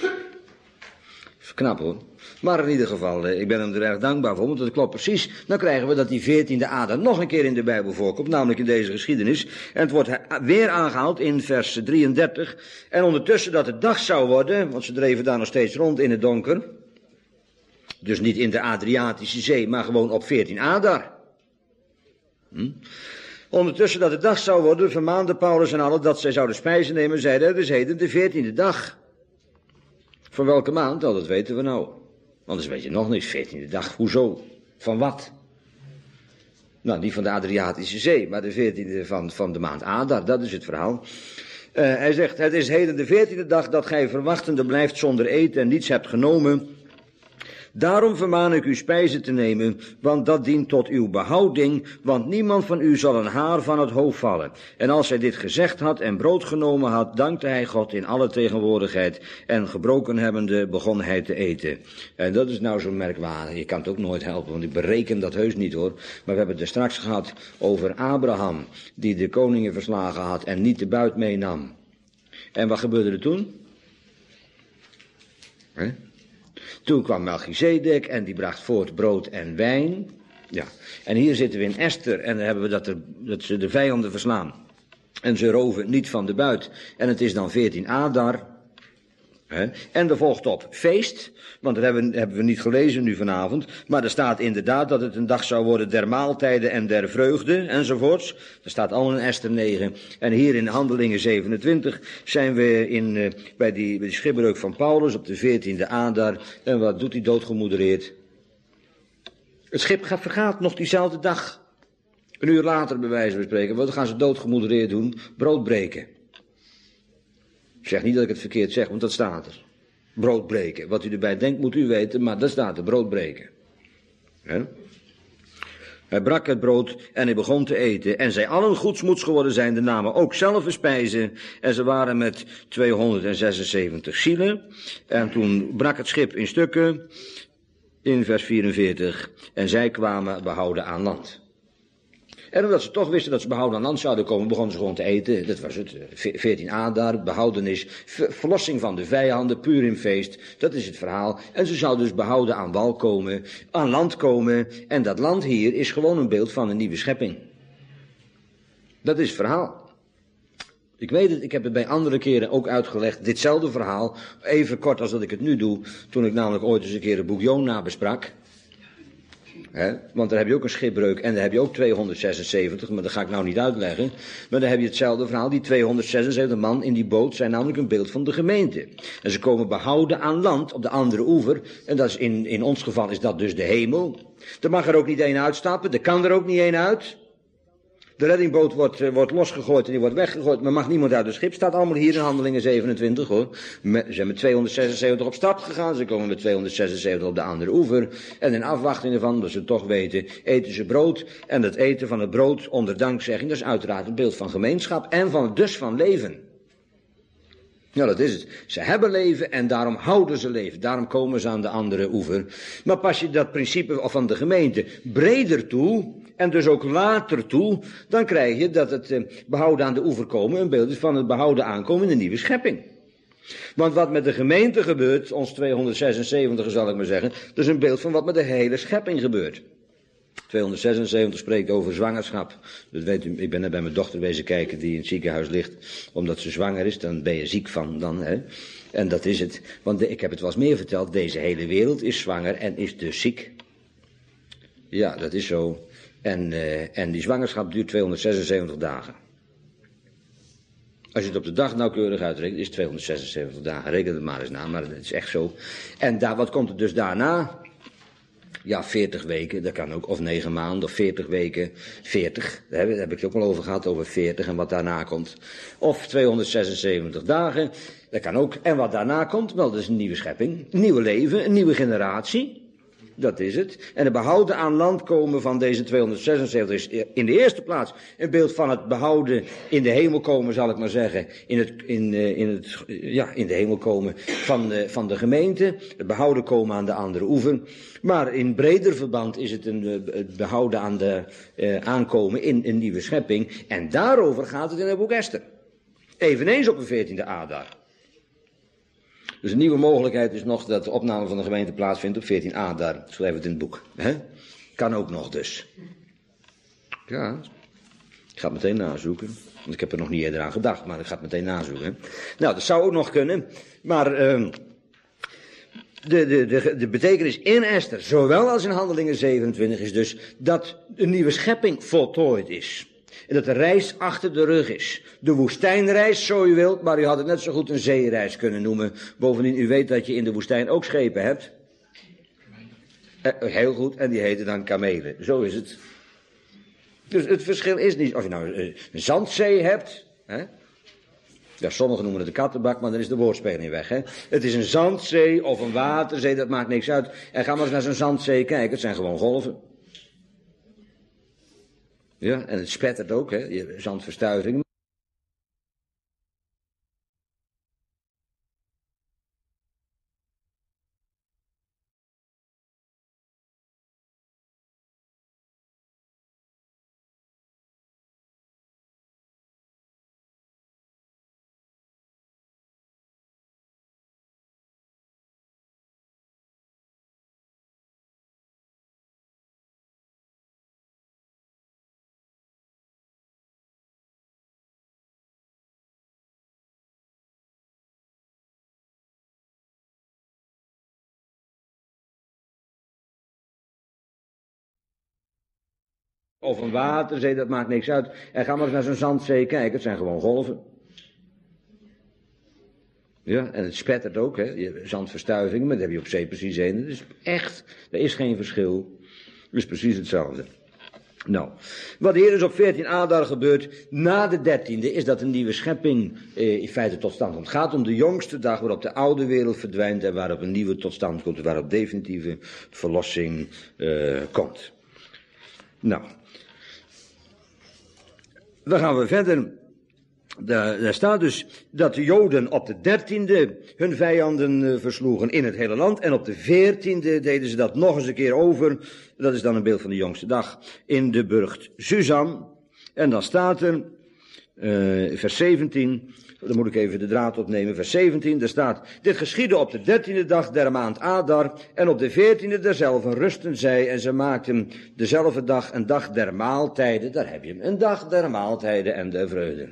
Knap hoor. Maar in ieder geval, ik ben hem er erg dankbaar voor, want dat klopt precies. Dan krijgen we dat die veertiende Adar nog een keer in de Bijbel voorkomt, namelijk in deze geschiedenis. En het wordt weer aangehaald in vers drieëndertig. En ondertussen dat het dag zou worden, want ze dreven daar nog steeds rond in het donker. Dus niet in de Adriatische Zee, maar gewoon op veertien Adar. Hm? Ondertussen dat het dag zou worden, vermaande Paulus en allen dat zij zouden spijzen nemen, zeiden, het is heden de veertiende dag. Van welke maand? Nou, dat weten we nou. Anders weet je nog niet, veertiende dag, hoezo? Van wat? Nou, niet van de Adriatische Zee, maar de veertiende van, van de maand Adar, dat is het verhaal. Uh, hij zegt, het is heden de veertiende dag dat gij verwachtende blijft zonder eten en niets hebt genomen. Daarom vermaan ik u spijzen te nemen, want dat dient tot uw behouding, want niemand van u zal een haar van het hoofd vallen. En als hij dit gezegd had en brood genomen had, dankte hij God in alle tegenwoordigheid, en gebroken hebbende begon hij te eten. En dat is nou zo merkwaardig, je kan het ook nooit helpen, want ik bereken dat heus niet hoor. Maar we hebben het er straks gehad over Abraham, die de koningen verslagen had en niet de buit meenam. En wat gebeurde er toen? Hè? Toen kwam Melchizedek en die bracht voort brood en wijn. Ja. En hier zitten we in Esther en dan hebben we dat, er, dat ze de vijanden verslaan. En ze roven niet van de buit. En het is dan veertien Adar. He. En er volgt op feest, want dat hebben, hebben we niet gelezen nu vanavond. Maar er staat inderdaad dat het een dag zou worden der maaltijden en der vreugde enzovoorts. Er staat al in Esther negen. En hier in Handelingen zevenentwintig zijn we in, uh, bij, die, bij die schipbreuk van Paulus op de veertiende Adar. En wat doet hij doodgemoedereerd? Het schip gaat, vergaat nog diezelfde dag. Een uur later bij wijze van spreken. Wat gaan ze doodgemoedereerd doen? Brood breken. Ik zeg niet dat ik het verkeerd zeg, want dat staat er. Brood breken. Wat u erbij denkt moet u weten, maar dat staat er. Brood breken. He? Hij brak het brood en hij begon te eten. En zij allen goedsmoeds geworden zijn, de namen ook zelf spijzen. En ze waren met tweehonderdzesenzeventig zielen. En toen brak het schip in stukken, in vers vierenveertig. En zij kwamen behouden aan land. En omdat ze toch wisten dat ze behouden aan land zouden komen, begonnen ze gewoon te eten. Dat was het, veertien Adar, behoudenis, verlossing van de vijanden, Purimfeest. Dat is het verhaal. En ze zouden dus behouden aan wal komen, aan land komen. En dat land hier is gewoon een beeld van een nieuwe schepping. Dat is het verhaal. Ik weet het, ik heb het bij andere keren ook uitgelegd, ditzelfde verhaal. Even kort als dat ik het nu doe, toen ik namelijk ooit eens een keer het boek Jona besprak. He, want daar heb je ook een schipbreuk en daar heb je ook tweehonderdzesenzeventig, maar dat ga ik nou niet uitleggen. Maar dan heb je hetzelfde verhaal, die tweehonderdzesenzeventig man in die boot zijn namelijk een beeld van de gemeente. En ze komen behouden aan land op de andere oever, en dat is in, in ons geval is dat dus de hemel. Er mag er ook niet één uitstappen, er kan er ook niet één uit. De reddingboot wordt, uh, wordt losgegooid en die wordt weggegooid, maar mag niemand uit het schip. Staat allemaal hier in Handelingen zevenentwintig hoor. Met, ze zijn met tweehonderdzesenzeventig op stap gegaan, ze komen met tweehonderdzesenzeventig op de andere oever. En in afwachting ervan, dat ze toch weten, eten ze brood. En het eten van het brood onder dankzegging, dat is uiteraard een beeld van gemeenschap en van dus van leven. Ja, dat is het. Ze hebben leven en daarom houden ze leven. Daarom komen ze aan de andere oever. Maar pas je dat principe van de gemeente breder toe, en dus ook later toe, dan krijg je dat het eh, behouden aan de oever komen een beeld is van het behouden aankomen in de nieuwe schepping. Want wat met de gemeente gebeurt, ons tweehonderdzesenzeventig zal ik maar zeggen, dat is een beeld van wat met de hele schepping gebeurt. tweehonderdzesenzeventig spreekt over zwangerschap. Dat weet u, ik ben net bij mijn dochter wezen kijken die in het ziekenhuis ligt, omdat ze zwanger is, dan ben je ziek van dan, hè. En dat is het, want de, ik heb het wel eens meer verteld, deze hele wereld is zwanger en is dus ziek. Ja, dat is zo. En, uh, en die zwangerschap duurt tweehonderdzesenzeventig dagen. Als je het op de dag nauwkeurig uitrekent, is het tweehonderdzesenzeventig dagen. Reken het maar eens na, maar dat is echt zo. En daar, wat komt er dus daarna? Ja, veertig weken, dat kan ook, of negen maanden, of veertig weken, veertig. Daar heb, daar heb ik het ook al over gehad, over veertig en wat daarna komt. Of tweehonderdzesenzeventig dagen, dat kan ook. En wat daarna komt, wel, dat is een nieuwe schepping, een nieuw leven, een nieuwe generatie. Dat is het. En het behouden aan land komen van deze tweehonderdzesenzeventig is in de eerste plaats een beeld van het behouden in de hemel komen, zal ik maar zeggen. In, het, in, in, het, ja, in de hemel komen van de, van de gemeente. Het behouden komen aan de andere oever. Maar in breder verband is het een het behouden aan de uh, aankomen in een nieuwe schepping. En daarover gaat het in het boek Esther. Eveneens op de veertiende Adar. Dus een nieuwe mogelijkheid is nog dat de opname van de gemeente plaatsvindt op veertien Adar. Schrijf het in het boek. Hè? Kan ook nog dus. Ja, ik ga het meteen nazoeken. Want ik heb er nog niet eerder aan gedacht, maar ik ga het meteen nazoeken. Nou, dat zou ook nog kunnen. Maar uh, de, de, de, de betekenis in Esther, zowel als in Handelingen zevenentwintig, is dus dat een nieuwe schepping voltooid is. En dat de reis achter de rug is. De woestijnreis, zo u wilt, maar u had het net zo goed een zeereis kunnen noemen. Bovendien, u weet dat je in de woestijn ook schepen hebt. Eh, heel goed, en die heten dan kamelen. Zo is het. Dus het verschil is niet, of je nou een zandzee hebt. Hè? Ja, sommigen noemen het een kattenbak, maar dan is de woordspeling weg. Hè? Het is een zandzee of een waterzee, dat maakt niks uit. En ga maar eens naar zo'n zandzee kijken, het zijn gewoon golven. Ja, en het spettert ook, hè, je zandverstuiving. Of een waterzee, dat maakt niks uit. En ga maar eens naar zo'n zandzee kijken, het zijn gewoon golven. Ja, en het spettert ook, hè, je zandverstuiving, maar dat heb je op zee precies een. Het is echt, er is geen verschil. Het is precies hetzelfde. Nou, wat hier dus op veertien Adar gebeurt, na de dertiende, is dat een nieuwe schepping eh, in feite tot stand komt. Het gaat om de jongste dag waarop de oude wereld verdwijnt en waarop een nieuwe tot stand komt, waarop definitieve verlossing eh, komt. Nou, dan gaan we verder. Daar, daar staat dus dat de Joden op de dertiende hun vijanden uh, versloegen in het hele land. En op de veertiende deden ze dat nog eens een keer over. Dat is dan een beeld van de jongste dag. In de burcht Suzan. En dan staat er, uh, vers zeventien. Dan moet ik even de draad opnemen. Vers zeventien, daar staat: dit geschiedde op de dertiende dag der maand Adar. En op de veertiende derzelve rusten zij. En ze maakten dezelfde dag een dag der maaltijden. Daar heb je hem. Een dag der maaltijden en der vreugde.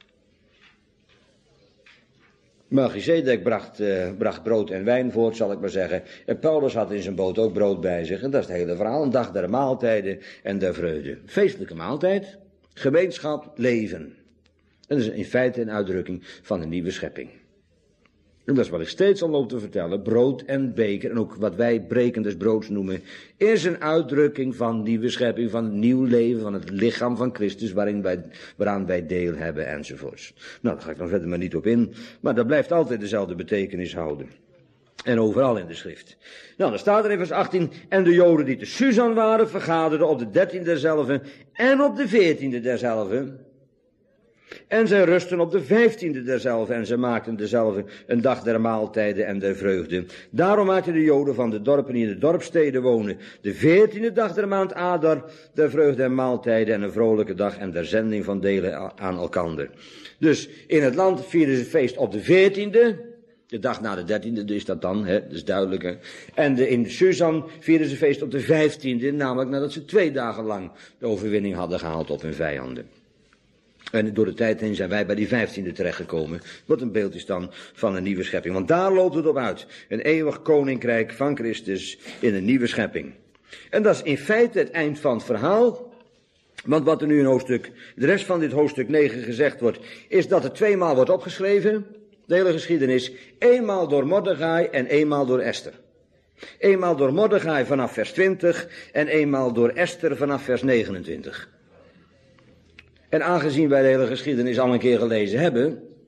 Melchizedek bracht, uh, bracht brood en wijn voort, zal ik maar zeggen. En Paulus had in zijn boot ook brood bij zich. En dat is het hele verhaal. Een dag der maaltijden en der vreugde. Feestelijke maaltijd, gemeenschap, leven. En dat is in feite een uitdrukking van een nieuwe schepping. En dat is wat ik steeds al loop te vertellen. Brood en beker, en ook wat wij breken des broods noemen, is een uitdrukking van nieuwe schepping, van een nieuw leven, van het lichaam van Christus, waarin wij, waaraan wij deel hebben, enzovoorts. Nou, daar ga ik nog verder maar niet op in, maar dat blijft altijd dezelfde betekenis houden. En overal in de schrift. Nou, dan staat er in vers achttien, en de Joden die te Suzan waren, vergaderden op de dertiende derzelve en op de veertiende derzelve. En zij rusten op de vijftiende derzelve en ze maakten dezelve een dag der maaltijden en der vreugde. Daarom maakten de Joden van de dorpen die in de dorpssteden wonen de veertiende dag der maand Adar, der vreugde en maaltijden en een vrolijke dag en der zending van delen aan elkander. Dus in het land vierden ze het feest op de veertiende, de dag na de dertiende is dat dan, hè, dat is duidelijk. Hè. En de, in Suzan vierden ze feest op de vijftiende, namelijk nadat ze twee dagen lang de overwinning hadden gehaald op hun vijanden. En door de tijd heen zijn wij bij die vijftiende terechtgekomen. Wat een beeld is dan van een nieuwe schepping. Want daar loopt het op uit. Een eeuwig koninkrijk van Christus in een nieuwe schepping. En dat is in feite het eind van het verhaal. Want wat er nu in hoofdstuk, de rest van dit hoofdstuk negen gezegd wordt, is dat het tweemaal wordt opgeschreven. De hele geschiedenis. Eenmaal door Mordechai en eenmaal door Esther. Eenmaal door Mordechai vanaf vers twintig en eenmaal door Esther vanaf vers negenentwintig. En aangezien wij de hele geschiedenis al een keer gelezen hebben,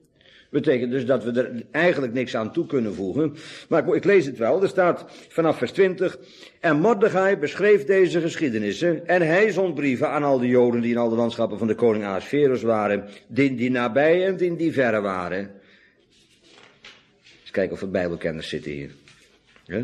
Betekent dus dat we er eigenlijk niks aan toe kunnen voegen. Maar ik, ik lees het wel, er staat vanaf vers twintig. En Mordechai beschreef deze geschiedenissen. En hij zond brieven aan al de Joden die in al de landschappen van de koning Ahasveros waren. Die, die nabij en die, die verre waren. Eens kijken of er bijbelkenners zitten hier. Huh?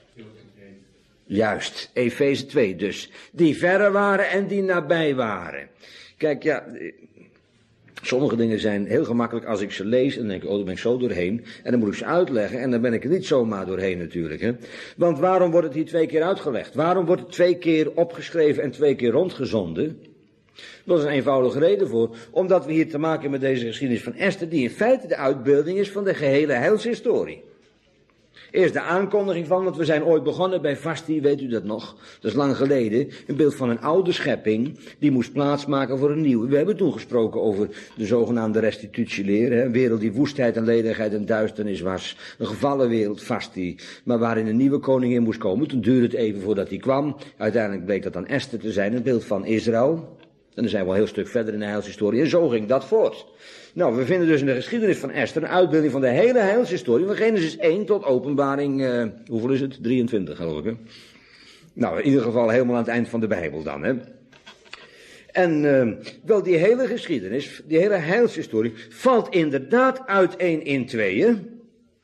Juist, Efeze twee dus. Die verre waren en die nabij waren. Kijk, ja, sommige dingen zijn heel gemakkelijk als ik ze lees en dan denk ik, oh, daar ben ik zo doorheen. En dan moet ik ze uitleggen en dan ben ik er niet zomaar doorheen natuurlijk. Hè. Want waarom wordt het hier twee keer uitgelegd? Waarom wordt het twee keer opgeschreven en twee keer rondgezonden? Dat is een eenvoudige reden voor. Omdat we hier te maken hebben met deze geschiedenis van Esther, die in feite de uitbeelding is van de gehele heilshistorie. Eerst de aankondiging van, want we zijn ooit begonnen bij Vasti, weet u dat nog? Dat is lang geleden. Een beeld van een oude schepping, die moest plaatsmaken voor een nieuwe. We hebben toen gesproken over de zogenaamde restitutieleer, hè? Een wereld die woestheid en ledigheid en duisternis was. Een gevallen wereld, Vasti, maar waarin een nieuwe koningin moest komen. Toen duurde het even voordat die kwam. Uiteindelijk bleek dat dan Esther te zijn, een beeld van Israël. En dan zijn we al een heel stuk verder in de heilshistorie. En zo ging dat voort. Nou, we vinden dus in de geschiedenis van Esther een uitbeelding van de hele heilshistorie. Van Genesis één tot openbaring, uh, hoeveel is het? drieëntwintig geloof ik, hè? Nou, in ieder geval helemaal aan het eind van de Bijbel dan, hè? En uh, wel, die hele geschiedenis, die hele heilshistorie, valt inderdaad uiteen in tweeën.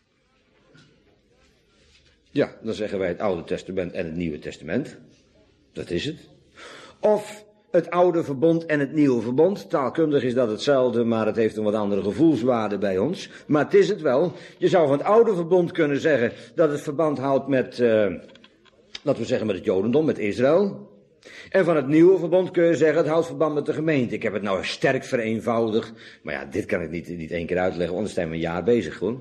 Ja, dan zeggen wij het Oude Testament en het Nieuwe Testament. Dat is het. Of het oude verbond en het nieuwe verbond. Taalkundig is dat hetzelfde, maar het heeft een wat andere gevoelswaarde bij ons. Maar het is het wel. Je zou van het oude verbond kunnen zeggen dat het verband houdt met, uh, laten we zeggen met het Jodendom, met Israël. En van het nieuwe verbond kun je zeggen, het houdt verband met de gemeente. Ik heb het nou sterk vereenvoudigd. Maar ja, dit kan ik niet, niet één keer uitleggen, anders zijn we een jaar bezig hoor.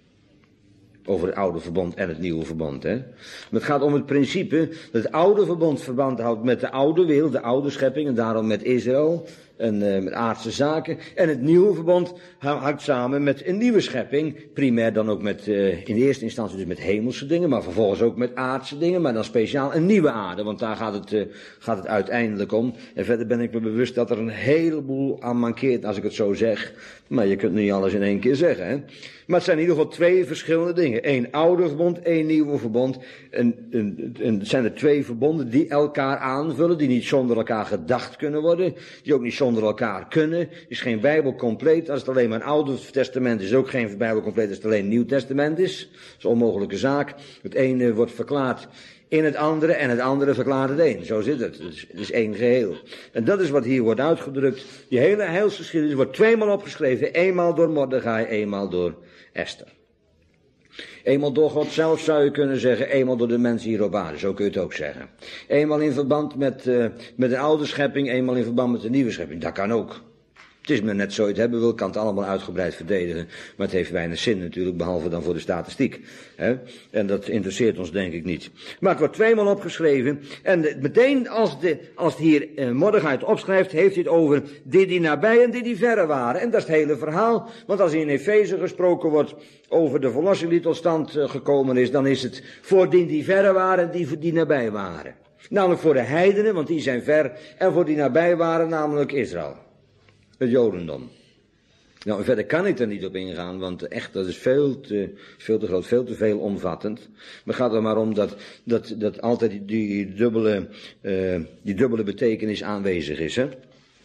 Over het oude verbond en het nieuwe verbond, hè. Maar het gaat om het principe dat het oude verbond verband houdt met de oude wereld, de oude schepping, en daarom met Israël en uh, met aardse zaken. En het nieuwe verbond hangt samen met een nieuwe schepping, primair dan ook met, uh, in eerste instantie dus met hemelse dingen, maar vervolgens ook met aardse dingen, maar dan speciaal een nieuwe aarde, want daar gaat het, uh, gaat het uiteindelijk om. En verder ben ik me bewust dat er een heleboel aan mankeert, als ik het zo zeg. Maar je kunt niet alles in één keer zeggen, hè. Maar het zijn in ieder geval twee verschillende dingen. Eén oude verbond, één nieuwe verbond. En, en, en het zijn er twee verbonden die elkaar aanvullen, die niet zonder elkaar gedacht kunnen worden, die ook niet zonder elkaar kunnen. Het is geen Bijbel compleet, als het alleen maar een Oude Testament is, ook geen Bijbel compleet als het alleen een Nieuw Testament is. Dat is een onmogelijke zaak. Het ene wordt verklaard in het andere en het andere verklaart het een. Zo zit het. Het is, het is één geheel. En dat is wat hier wordt uitgedrukt. Die hele heilsgeschiedenis wordt tweemaal opgeschreven. Eenmaal door Mordechai, eenmaal door Esther. Eenmaal door God zelf zou je kunnen zeggen, eenmaal door de mensen hier op aarde, zo kun je het ook zeggen. Eenmaal in verband met, uh, met een oude schepping, eenmaal in verband met een nieuwe schepping, dat kan ook. Het is me net zo je het hebben wil, kan het allemaal uitgebreid verdedigen, maar het heeft weinig zin natuurlijk, behalve dan voor de statistiek. Hè? En dat interesseert ons denk ik niet. Maar het wordt tweemaal opgeschreven, en de, meteen als, de, als het hier uh, Mordechai het opschrijft, heeft hij het over die die nabij en die die verre waren. En dat is het hele verhaal, want als in Efeze gesproken wordt over de verlossing die tot stand uh, gekomen is, dan is het voor die die verre waren en die voor die nabij waren. Namelijk voor de heidenen, want die zijn ver, en voor die nabij waren, namelijk Israël. Het Jodendom. Nou, verder kan ik er niet op ingaan, want echt, dat is veel te, veel te groot, veel te veel omvattend. Maar het gaat er maar om dat, dat, dat altijd die, die, dubbele, uh, die dubbele betekenis aanwezig is, hè.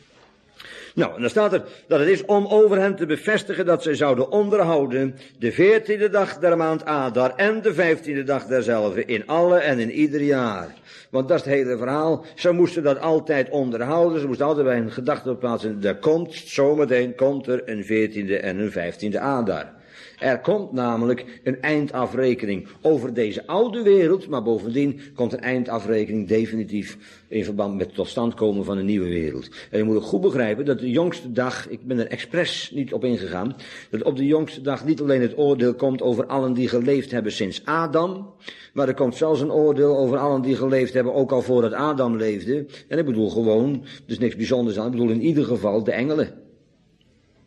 Nou, en dan staat er dat het is om over hen te bevestigen dat zij zouden onderhouden de veertiende dag der maand Adar en de vijftiende dag derzelve in alle en in ieder jaar. Want dat is het hele verhaal. Ze moesten dat altijd onderhouden. Ze moesten altijd bij hun gedachten plaatsen. Er komt, zometeen komt er een veertiende en een vijftiende Adar. Er komt namelijk een eindafrekening over deze oude wereld, maar bovendien komt een eindafrekening definitief in verband met het totstandkomen van een nieuwe wereld. En je moet ook goed begrijpen dat de jongste dag, ik ben er expres niet op ingegaan, dat op de jongste dag niet alleen het oordeel komt over allen die geleefd hebben sinds Adam, maar er komt zelfs een oordeel over allen die geleefd hebben ook al voordat Adam leefde. En ik bedoel gewoon, dus niks bijzonders aan, ik bedoel in ieder geval de engelen.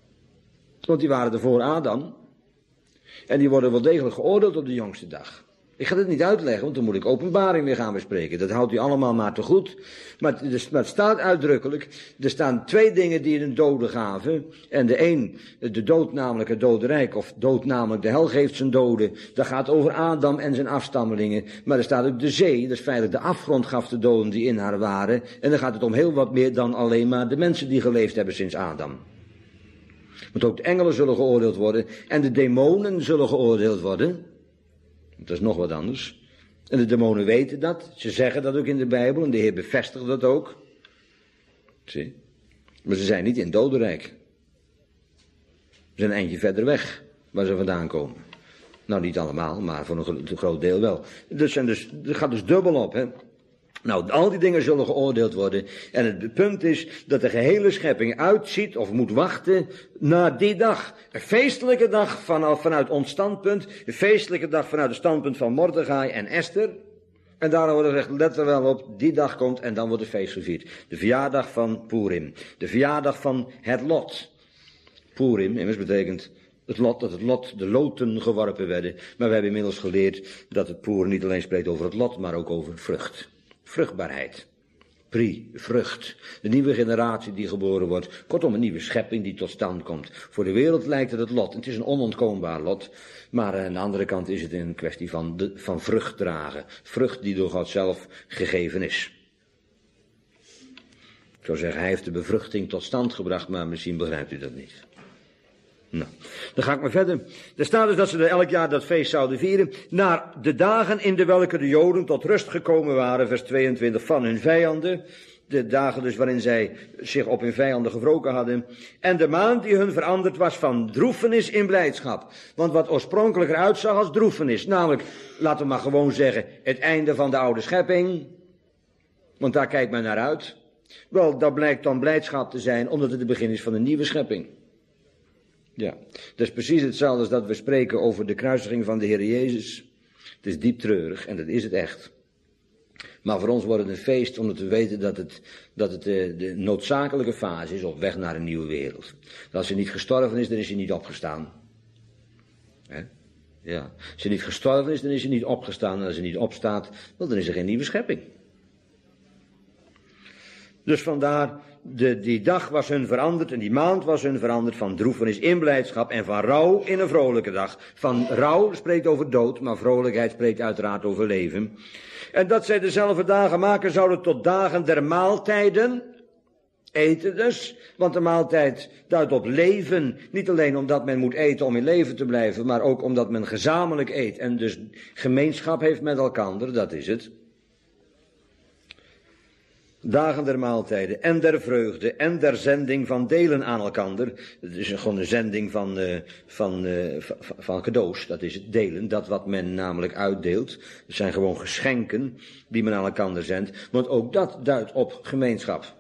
Want die waren er voor Adam. En die worden wel degelijk geoordeeld op de jongste dag. Ik ga dit niet uitleggen, want dan moet ik Openbaring weer gaan bespreken. Dat houdt u allemaal maar te goed. Maar het, maar het staat uitdrukkelijk, er staan twee dingen die een dode gaven. En de een, de dood namelijk het dodenrijk, of dood namelijk de hel geeft zijn doden. Dat gaat over Adam en zijn afstammelingen. Maar er staat ook de zee, dat is feitelijk de afgrond gaf de doden die in haar waren. En dan gaat het om heel wat meer dan alleen maar de mensen die geleefd hebben sinds Adam. Want ook de engelen zullen geoordeeld worden en de demonen zullen geoordeeld worden. Dat is nog wat anders. En de demonen weten dat. Ze zeggen dat ook in de Bijbel. En de Heer bevestigt dat ook. Zie. Maar ze zijn niet in het dodenrijk. Ze zijn een eindje verder weg. Waar ze vandaan komen. Nou, niet allemaal. Maar voor een groot deel wel. Dus zijn dus, het gaat dus dubbel op. Hè. Nou, al die dingen zullen geoordeeld worden. En het punt is dat de gehele schepping uitziet of moet wachten naar die dag. Een feestelijke dag vanaf, vanuit ons standpunt. Een feestelijke dag vanuit het standpunt van Mordechai en Esther. En daarom wordt er gezegd, let er wel op, die dag komt en dan wordt het feest gevierd. De verjaardag van Purim. De verjaardag van het lot. Purim, immers betekent het lot, dat het lot, de loten geworpen werden. Maar we hebben inmiddels geleerd dat het Purim niet alleen spreekt over het lot, maar ook over vrucht. Vruchtbaarheid. Pri, vrucht. De nieuwe generatie die geboren wordt. Kortom, een nieuwe schepping die tot stand komt. Voor de wereld lijkt het het lot. Het is een onontkoombaar lot. Maar aan de andere kant is het een kwestie van, de, van vrucht dragen. Vrucht die door God zelf gegeven is. Ik zou zeggen, hij heeft de bevruchting tot stand gebracht, maar misschien begrijpt u dat niet. Nou, dan ga ik maar verder. Er staat dus dat ze er elk jaar dat feest zouden vieren. Naar de dagen in de welke de Joden tot rust gekomen waren, vers tweeëntwintig, van hun vijanden. De dagen dus waarin zij zich op hun vijanden gewroken hadden. En de maand die hun veranderd was van droefenis in blijdschap. Want wat oorspronkelijk eruit zag als droefenis, namelijk, laten we maar gewoon zeggen, het einde van de oude schepping. Want daar kijkt men naar uit. Wel, dat blijkt dan blijdschap te zijn, omdat het het begin is van een nieuwe schepping. Ja, dat is precies hetzelfde als dat we spreken over de kruisiging van de Heer Jezus. Het is diep treurig en dat is het echt. Maar voor ons wordt het een feest omdat we weten dat het, dat het de, de noodzakelijke fase is op weg naar een nieuwe wereld. Dat als hij niet gestorven is, dan is hij niet opgestaan. He? Ja. Als hij niet gestorven is, dan is hij niet opgestaan. En als hij niet opstaat, wel, dan is er geen nieuwe schepping. Dus vandaar, de, die dag was hun veranderd en die maand was hun veranderd van droefenis in blijdschap en van rouw in een vrolijke dag. Van rouw spreekt over dood, maar vrolijkheid spreekt uiteraard over leven. En dat zij dezelfde dagen maken zouden tot dagen der maaltijden. Eten dus, want de maaltijd duidt op leven. Niet alleen omdat men moet eten om in leven te blijven, maar ook omdat men gezamenlijk eet en dus gemeenschap heeft met elkaar, dat is het. Dagen der maaltijden en der vreugde en der zending van delen aan elkander. Het is gewoon een zending van, uh, van, uh, van, van cadeaus, dat is het delen, dat wat men namelijk uitdeelt. Het zijn gewoon geschenken die men aan elkander zendt, want ook dat duidt op gemeenschap.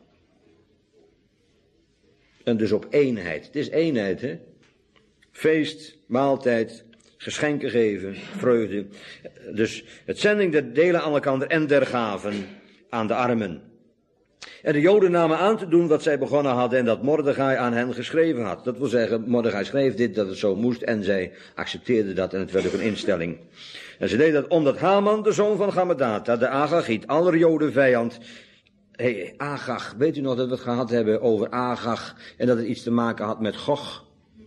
En dus op eenheid. Het is eenheid, hè. Feest, maaltijd, geschenken geven, vreugde. Dus het zending der delen aan elkander en der gaven aan de armen. En de Joden namen aan te doen wat zij begonnen hadden en dat Mordechai aan hen geschreven had. Dat wil zeggen, Mordechai schreef dit, dat het zo moest en zij accepteerden dat en het werd ook een instelling. En ze deden dat omdat Haman, de zoon van Gammedata, de Agagiet, aller Joden vijand. Hé, hey, Agag, weet u nog dat we het gehad hebben over Agag en dat het iets te maken had met Gog?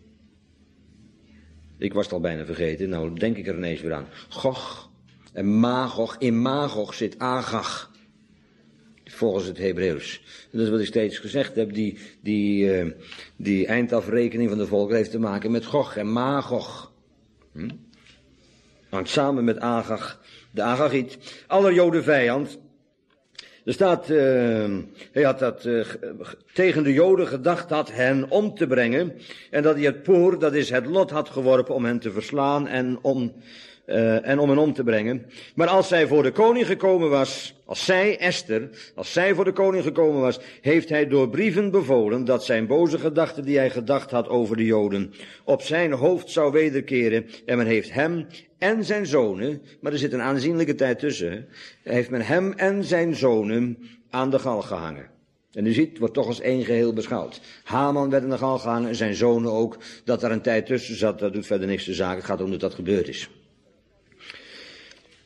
Ik was het al bijna vergeten, nou denk ik er ineens weer aan. Gog en Magog, in Magog zit Agag. Volgens het Hebreeuws. Dat is wat ik steeds gezegd heb. Die, die, uh, die eindafrekening van de volken heeft te maken met Gog en Magog. Hm? Hangt samen met Agag, de Agagiet. Aller Joden vijand. Er staat, uh, hij had dat uh, tegen de Joden gedacht had hen om te brengen. En dat hij het poer, dat is het lot, had geworpen om hen te verslaan en om... Uh, en om hen om te brengen. Maar als zij voor de koning gekomen was, als zij, Esther, als zij voor de koning gekomen was, heeft hij door brieven bevolen dat zijn boze gedachten die hij gedacht had over de Joden, op zijn hoofd zou wederkeren. En men heeft hem en zijn zonen, maar er zit een aanzienlijke tijd tussen, heeft men hem en zijn zonen aan de galg gehangen. En u ziet, het wordt toch als één geheel beschouwd. Haman werd aan de galg gehangen en zijn zonen ook. Dat er een tijd tussen zat, dat doet verder niks te zaken. Het gaat om dat dat gebeurd is.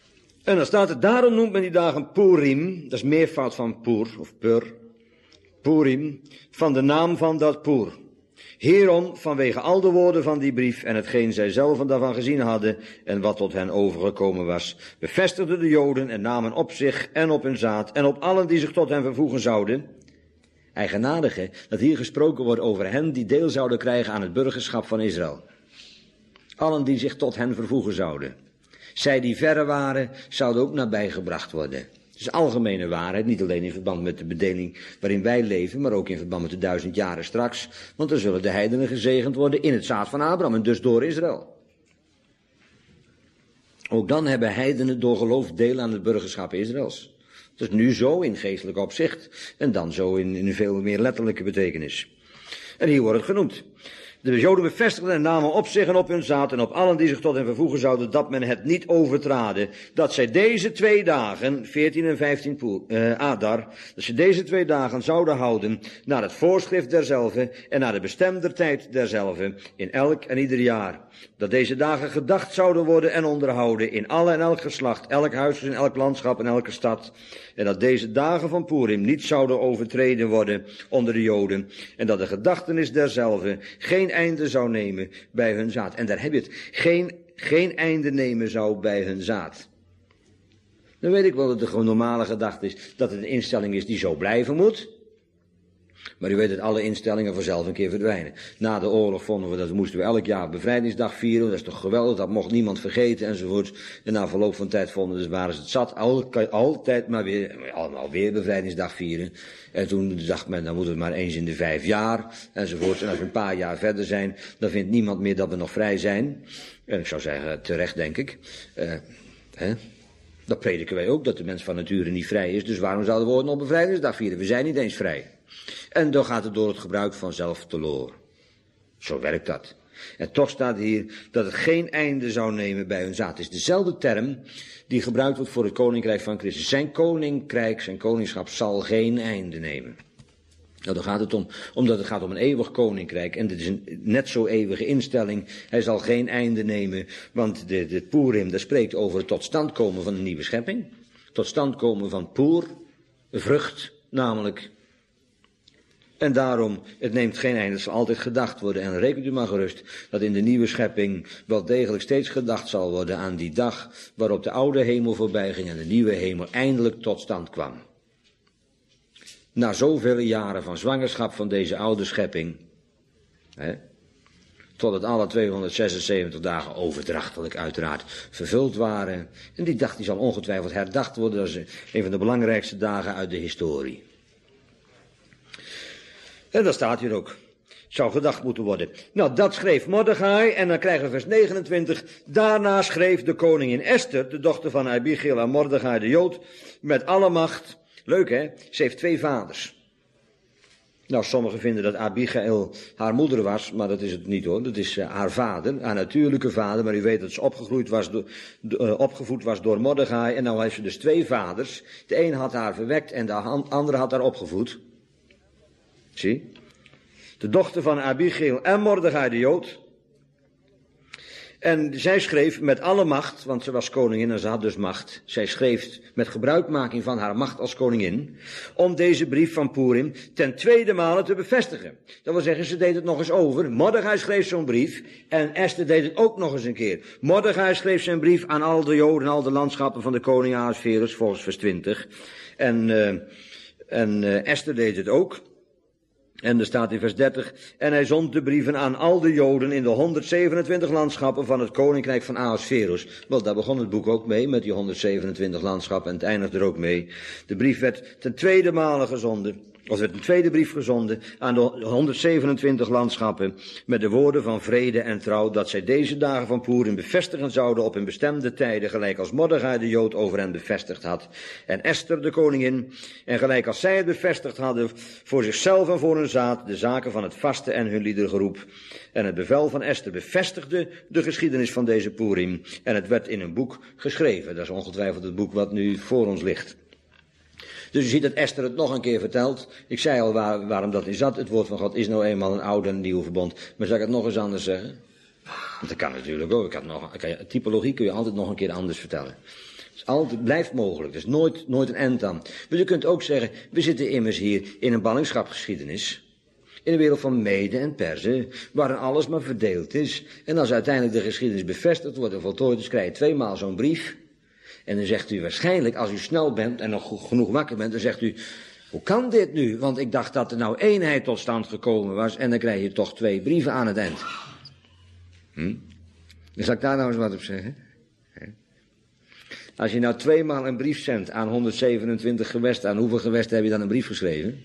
En dan staat het, daarom noemt men die dagen Purim, dat is meervoud van Pur, of Pur, Purim, van de naam van dat Pur. Hierom, vanwege al de woorden van die brief en hetgeen zij zelven daarvan gezien hadden en wat tot hen overgekomen was, bevestigden de Joden en namen op zich en op hun zaad en op allen die zich tot hen vervoegen zouden. Eigenaardig, hè, dat hier gesproken wordt over hen die deel zouden krijgen aan het burgerschap van Israël. Allen die zich tot hen vervoegen zouden. Zij die verre waren, zouden ook nabijgebracht worden. Het is algemene waarheid, niet alleen in verband met de bedeling waarin wij leven, maar ook in verband met de duizend jaren straks. Want dan zullen de heidenen gezegend worden in het zaad van Abraham en dus door Israël. Ook dan hebben heidenen door geloof deel aan het burgerschap Israëls. Dat is nu zo in geestelijk opzicht en dan zo in, in een veel meer letterlijke betekenis. En hier wordt het genoemd. De Joden bevestigden en namen op zich en op hun zaad en op allen die zich tot hen vervoegen zouden, dat men het niet overtraden, dat zij deze twee dagen, veertien en vijftien Poel, uh, Adar, dat ze deze twee dagen zouden houden naar het voorschrift derzelve en naar de bestemde tijd derzelve, in elk en ieder jaar. Dat deze dagen gedacht zouden worden en onderhouden in alle en elk geslacht, elk huis in elk landschap en elke stad. En dat deze dagen van Purim niet zouden overtreden worden onder de Joden. En dat de gedachtenis derzelve geen einde zou nemen bij hun zaad. En daar heb je het. Geen, geen einde nemen zou bij hun zaad. Dan weet ik wel dat de gewoon normale gedachte is dat het een instelling is die zo blijven moet. Maar u weet dat alle instellingen vanzelf een keer verdwijnen. Na de oorlog vonden we dat moesten we elk jaar bevrijdingsdag vieren. Dat is toch geweldig, dat mocht niemand vergeten enzovoort. En na verloop van tijd vonden dus waren ze het zat. Al, altijd maar weer, allemaal weer bevrijdingsdag vieren. En toen dacht men, dan moeten we maar eens in de vijf jaar enzovoort. En als we een paar jaar verder zijn, dan vindt niemand meer dat we nog vrij zijn. En ik zou zeggen, terecht denk ik. Uh, hè? Dat prediken wij ook, dat de mens van nature niet vrij is. Dus waarom zouden we ooit nog bevrijdingsdag vieren? We zijn niet eens vrij. En dan gaat het door het gebruik van zelf teloor. Zo werkt dat. En toch staat hier dat het geen einde zou nemen bij hun zaad. Het is dezelfde term die gebruikt wordt voor het koninkrijk van Christus. Zijn koninkrijk, zijn koningschap zal geen einde nemen. Nou, daar gaat het om, omdat het gaat om een eeuwig koninkrijk. En dit is een net zo eeuwige instelling. Hij zal geen einde nemen, want de, de Purim, dat spreekt over het tot stand komen van een nieuwe schepping. Tot stand komen van Pur, vrucht, namelijk. En daarom, het neemt geen einde, het zal altijd gedacht worden. En rekent u maar gerust dat in de nieuwe schepping wel degelijk steeds gedacht zal worden aan die dag waarop de oude hemel voorbij ging en de nieuwe hemel eindelijk tot stand kwam. Na zoveel jaren van zwangerschap van deze oude schepping, hè, tot het alle tweehonderdzesenzeventig dagen overdrachtelijk uiteraard vervuld waren. En die dag die zal ongetwijfeld herdacht worden, dat is een van de belangrijkste dagen uit de historie. En dat staat hier ook. Zou gedacht moeten worden. Nou, dat schreef Mordechai en dan krijgen we vers negenentwintig. Daarna schreef de koningin Esther, de dochter van Abigail aan Mordechai de Jood, met alle macht. Leuk hè, ze heeft twee vaders. Nou, sommigen vinden dat Abigail haar moeder was, maar dat is het niet hoor. Dat is uh, haar vader, haar natuurlijke vader. Maar u weet dat ze opgegroeid was door, uh, opgevoed was door Mordechai. En nou heeft ze dus twee vaders. De een had haar verwekt en de andere had haar opgevoed. Zie? De dochter van Abigail en Mordechai de Jood. En zij schreef met alle macht, want ze was koningin en ze had dus macht. Zij schreef met gebruikmaking van haar macht als koningin, om deze brief van Purim ten tweede male te bevestigen. Dat wil zeggen, ze deed het nog eens over. Mordechai schreef zo'n brief en Esther deed het ook nog eens een keer. Mordechai schreef zijn brief aan al de Joden, al de landschappen van de koning Ahasverus, volgens vers twintig. En, uh, en uh, Esther deed het ook. En er staat in vers dertig, en hij zond de brieven aan al de Joden in de honderdzevenentwintig landschappen van het koninkrijk van Ahasverus. Wel, daar begon het boek ook mee, met die honderdzevenentwintig landschappen, en het eindigt er ook mee. De brief werd ten tweede male gezonden, of werd een tweede brief gezonden aan de honderdzevenentwintig landschappen, met de woorden van vrede en trouw, dat zij deze dagen van Purim bevestigen zouden op hun bestemde tijden, gelijk als Mordechai de Jood over hen bevestigd had, en Esther de koningin, en gelijk als zij het bevestigd hadden voor zichzelf en voor hun zaad, de zaken van het vasten en hun liedergeroep. En het bevel van Esther bevestigde de geschiedenis van deze Purim, en het werd in een boek geschreven. Dat is ongetwijfeld het boek wat nu voor ons ligt. Dus u ziet dat Esther het nog een keer vertelt. Ik zei al waar, waarom dat in zat. Het woord van God is nou eenmaal een oude en een nieuw verbond. Maar zal ik het nog eens anders zeggen? Want dat kan natuurlijk ook. Ik had nog, typologie kun je altijd nog een keer anders vertellen. Het is altijd, blijft mogelijk. Er is nooit, nooit een eind aan. Maar je kunt ook zeggen, we zitten immers hier in een ballingschapsgeschiedenis. In een wereld van Mede en Perzen, waarin alles maar verdeeld is. En als uiteindelijk de geschiedenis bevestigd wordt en voltooid is, krijg je tweemaal zo'n brief. En dan zegt u waarschijnlijk, als u snel bent en nog genoeg wakker bent, dan zegt u, hoe kan dit nu? Want ik dacht dat er nou eenheid tot stand gekomen was en dan krijg je toch twee brieven aan het eind. Hm? Dan zal ik daar nou eens wat op zeggen. Als je nou tweemaal een brief zendt aan honderdzevenentwintig gewesten, aan hoeveel gewesten heb je dan een brief geschreven?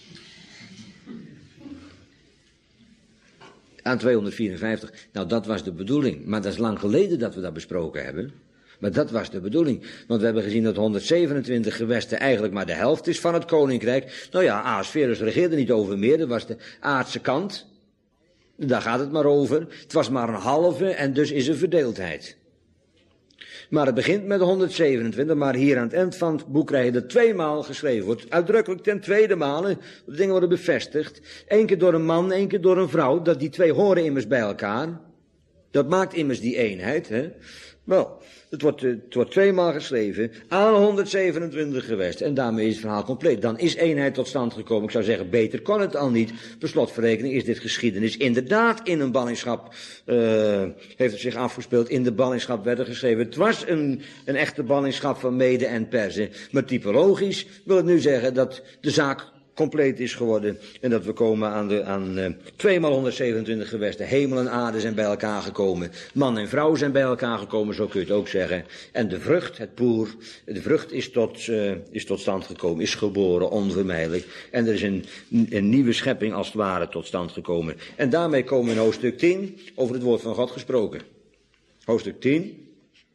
Aan tweehonderdvierenvijftig. Nou, dat was de bedoeling. Maar dat is lang geleden dat we dat besproken hebben. Maar dat was de bedoeling. Want we hebben gezien dat honderdzevenentwintig gewesten eigenlijk maar de helft is van het koninkrijk. Nou ja, Ahasverus regeerde niet over meer. Dat was de aardse kant. Daar gaat het maar over. Het was maar een halve en dus is er verdeeldheid. Maar het begint met honderdzevenentwintig, maar hier aan het eind van het boek krijg je dat tweemaal geschreven wordt. Uitdrukkelijk ten tweede male, de dingen worden bevestigd. Eén keer door een man, één keer door een vrouw, dat die twee horen immers bij elkaar. Dat maakt immers die eenheid, hè. Wel, het wordt, het wordt tweemaal geschreven aan honderdzevenentwintig gewesten en daarmee is het verhaal compleet. Dan is eenheid tot stand gekomen. Ik zou zeggen, beter kon het al niet. Per slotverrekening is dit geschiedenis inderdaad in een ballingschap, uh, heeft het zich afgespeeld. In de ballingschap werd er geschreven. Het was een, een echte ballingschap van Mede en Perzen. Maar typologisch wil het nu zeggen dat de zaak compleet is geworden en dat we komen aan de, aan uh, tweemaal honderdzevenentwintig gewesten. Hemel en aarde zijn bij elkaar gekomen. Man en vrouw zijn bij elkaar gekomen, zo kun je het ook zeggen. En de vrucht, het poer, de vrucht is tot, uh, is tot stand gekomen, is geboren, onvermijdelijk. En er is een, een nieuwe schepping als het ware tot stand gekomen. En daarmee komen we in hoofdstuk tien over het woord van God gesproken. Hoofdstuk tien.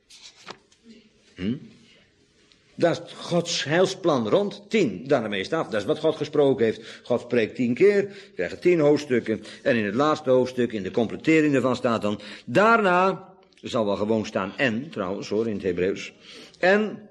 Hm? Daar is Gods heilsplan rond, tien, daarmee is het af. Dat is wat God gesproken heeft. God spreekt tien keer, we krijgen tien hoofdstukken. En in het laatste hoofdstuk, in de completering ervan staat dan, daarna, er zal wel gewoon staan en, trouwens hoor, in het Hebreeuws. En,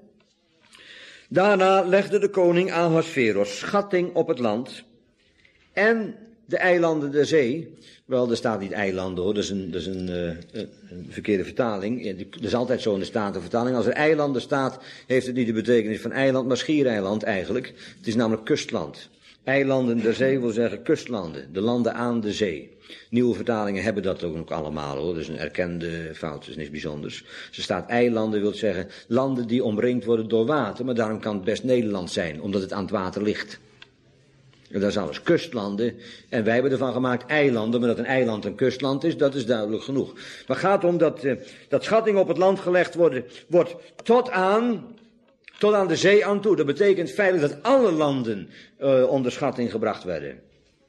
daarna legde de koning Ahasveros schatting op het land en de eilanden der zee. Wel, er staat niet eilanden hoor, dat is een, dat is een, uh, een verkeerde vertaling. Dat is altijd zo in de Statenvertaling. Als er eilanden staat, heeft het niet de betekenis van eiland, maar schiereiland eigenlijk. Het is namelijk kustland. Eilanden der zee wil zeggen kustlanden, de landen aan de zee. Nieuwe vertalingen hebben dat ook allemaal hoor, dat is een erkende fout, dat is niks bijzonders. Ze staat eilanden, wil zeggen landen die omringd worden door water, maar daarom kan het best Nederland zijn, omdat het aan het water ligt. En dat is alles kustlanden. En wij hebben ervan gemaakt eilanden. Maar dat een eiland een kustland is, dat is duidelijk genoeg. Maar het gaat om dat, uh, dat schatting op het land gelegd worden, wordt tot aan, tot aan de zee aan toe. Dat betekent feitelijk dat alle landen uh, onder schatting gebracht werden.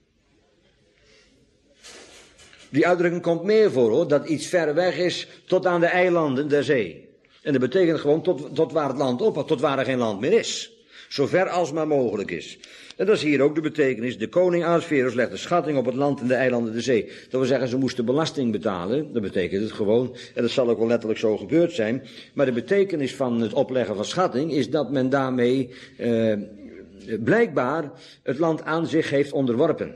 Die uitdrukking komt meer voor hoor. Dat iets ver weg is tot aan de eilanden der zee. En dat betekent gewoon tot, tot waar het land ophoudt. Tot waar er geen land meer is. Zo ver als maar mogelijk is. En dat is hier ook de betekenis. De koning Ahasverus legde schatting op het land en de eilanden der zee. Dat wil zeggen, ze moesten belasting betalen. Dat betekent het gewoon. En dat zal ook wel letterlijk zo gebeurd zijn. Maar de betekenis van het opleggen van schatting is dat men daarmee eh, blijkbaar het land aan zich heeft onderworpen.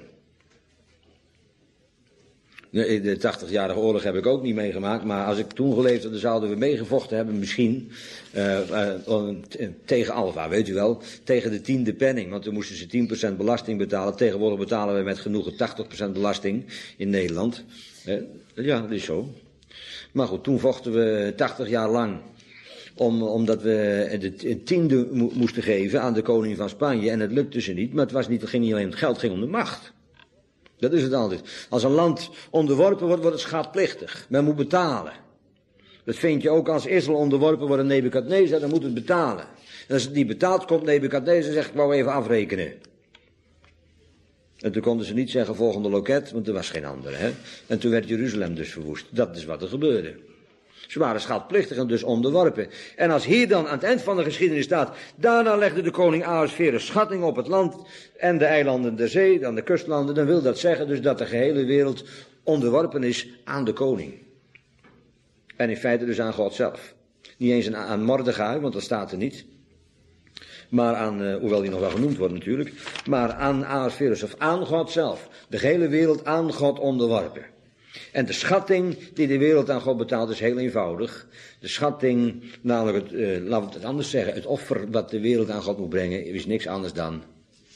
De tachtigjarige oorlog heb ik ook niet meegemaakt, maar als ik toen geleefd had, dan zouden we meegevochten hebben, misschien, uh, uh, tegen Alva, weet u wel, tegen de tiende penning, want toen moesten ze tien procent belasting betalen. Tegenwoordig betalen we met genoegen tachtig procent belasting in Nederland. Uh, ja, dat is zo. Maar goed, toen vochten we tachtig jaar lang, om, omdat we de tiende mo- moesten geven aan de koning van Spanje, en het lukte ze niet, maar het, was niet, het ging niet alleen om het geld, het ging om de macht. Dat is het altijd. Als een land onderworpen wordt, wordt het schadeplichtig. Men moet betalen. Dat vind je ook als Israël onderworpen wordt aan Nebukadnezar, dan moet het betalen. En als het niet betaalt, komt Nebukadnezar en zegt, ik wou even afrekenen. En toen konden ze niet zeggen volgende loket, want er was geen andere. Hè? En toen werd Jeruzalem dus verwoest. Dat is wat er gebeurde. Ze waren schadeplichtig en dus onderworpen. En als hier dan aan het eind van de geschiedenis staat, daarna legde de koning Ahasverus schatting op het land en de eilanden der zee, dan de kustlanden, dan wil dat zeggen dus dat de gehele wereld onderworpen is aan de koning. En in feite dus aan God zelf. Niet eens aan Mordechai, want dat staat er niet. Maar aan, uh, hoewel die nog wel genoemd wordt natuurlijk, maar aan Ahasverus of aan God zelf. De gehele wereld aan God onderworpen. En de schatting die de wereld aan God betaalt is heel eenvoudig. De schatting, namelijk, het, uh, laten we het anders zeggen, het offer wat de wereld aan God moet brengen, is niks anders dan,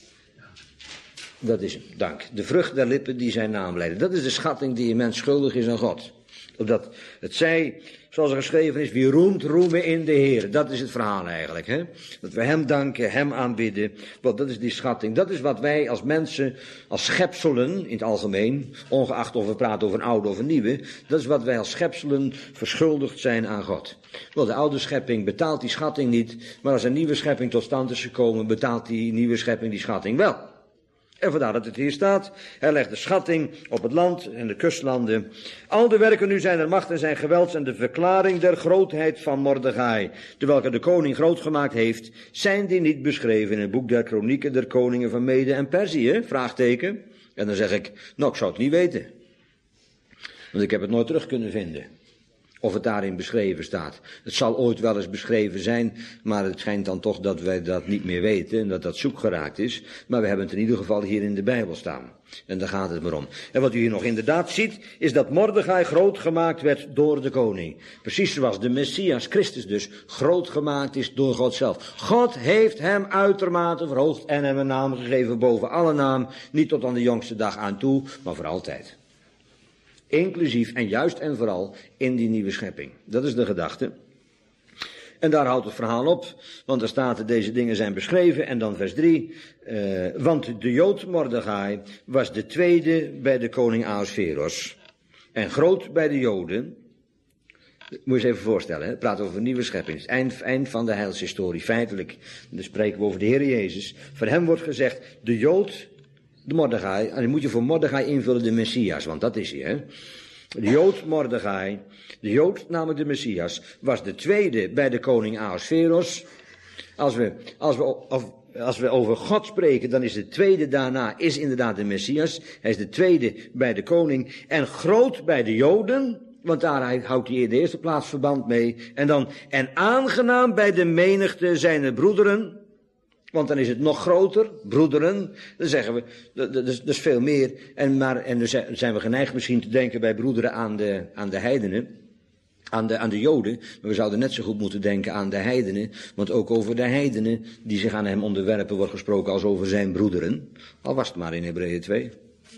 dat is hem, dank. De vrucht der lippen die zijn naam leiden. Dat is de schatting die een mens schuldig is aan God. Opdat het zij, zoals er geschreven is, wie roemt, roemen in de Heer. Dat is het verhaal eigenlijk, hè. Dat we hem danken, hem aanbidden. Want dat is die schatting. Dat is wat wij als mensen, als schepselen, in het algemeen, ongeacht of we praten over een oude of een nieuwe, dat is wat wij als schepselen verschuldigd zijn aan God. Wel, de oude schepping betaalt die schatting niet, maar als een nieuwe schepping tot stand is gekomen, betaalt die nieuwe schepping die schatting wel. En vandaar dat het hier staat. Hij legt de schatting op het land en de kustlanden. Al de werken nu zijn er macht en zijn gewelds en de verklaring der grootheid van Mordechai, terwijl de koning groot gemaakt heeft, zijn die niet beschreven in het boek der kronieken der koningen van Mede en Perzië? Vraagteken. En dan zeg ik, nou, ik zou het niet weten. Want ik heb het nooit terug kunnen vinden. Of het daarin beschreven staat. Het zal ooit wel eens beschreven zijn, maar het schijnt dan toch dat wij dat niet meer weten en dat dat zoek geraakt is. Maar we hebben het in ieder geval hier in de Bijbel staan. En daar gaat het maar om. En wat u hier nog inderdaad ziet, is dat Mordechai groot gemaakt werd door de koning. Precies zoals de Messias, Christus dus, groot gemaakt is door God zelf. God heeft hem uitermate verhoogd en hem een naam gegeven boven alle naam. Niet tot aan de jongste dag aan toe, maar voor altijd. Inclusief en juist en vooral in die nieuwe schepping. Dat is de gedachte. En daar houdt het verhaal op, want er staat deze dingen zijn beschreven. En dan vers drie. Uh, want de Jood Mordechai was de tweede bij de koning Ahasveros. En groot bij de Joden. Moet je eens even voorstellen, hè? Het praat over een nieuwe schepping. Het eind, eind van de heilshistorie. Feitelijk, dan spreken we over de Heer Jezus. Van hem wordt gezegd, de Jood, de Mordechai, en dan moet je voor Mordechai invullen de Messias, want dat is hij, hè. De Jood Mordechai, de Jood namelijk de Messias, was de tweede bij de koning Ahasveros. Als we, als we, of, als we over God spreken, dan is de tweede daarna, is inderdaad de Messias. Hij is de tweede bij de koning en groot bij de Joden, want daar houdt hij in de eerste plaats verband mee. En dan, en aangenaam bij de menigte zijner broederen. Want dan is het nog groter, broederen, dan zeggen we, dat, dat, is, dat is veel meer. En, maar, en dan zijn we geneigd misschien te denken bij broederen aan de, aan de heidenen, aan de, aan de Joden. Maar we zouden net zo goed moeten denken aan de heidenen, want ook over de heidenen die zich aan hem onderwerpen wordt gesproken als over zijn broederen. Al was het maar in Hebreeën twee.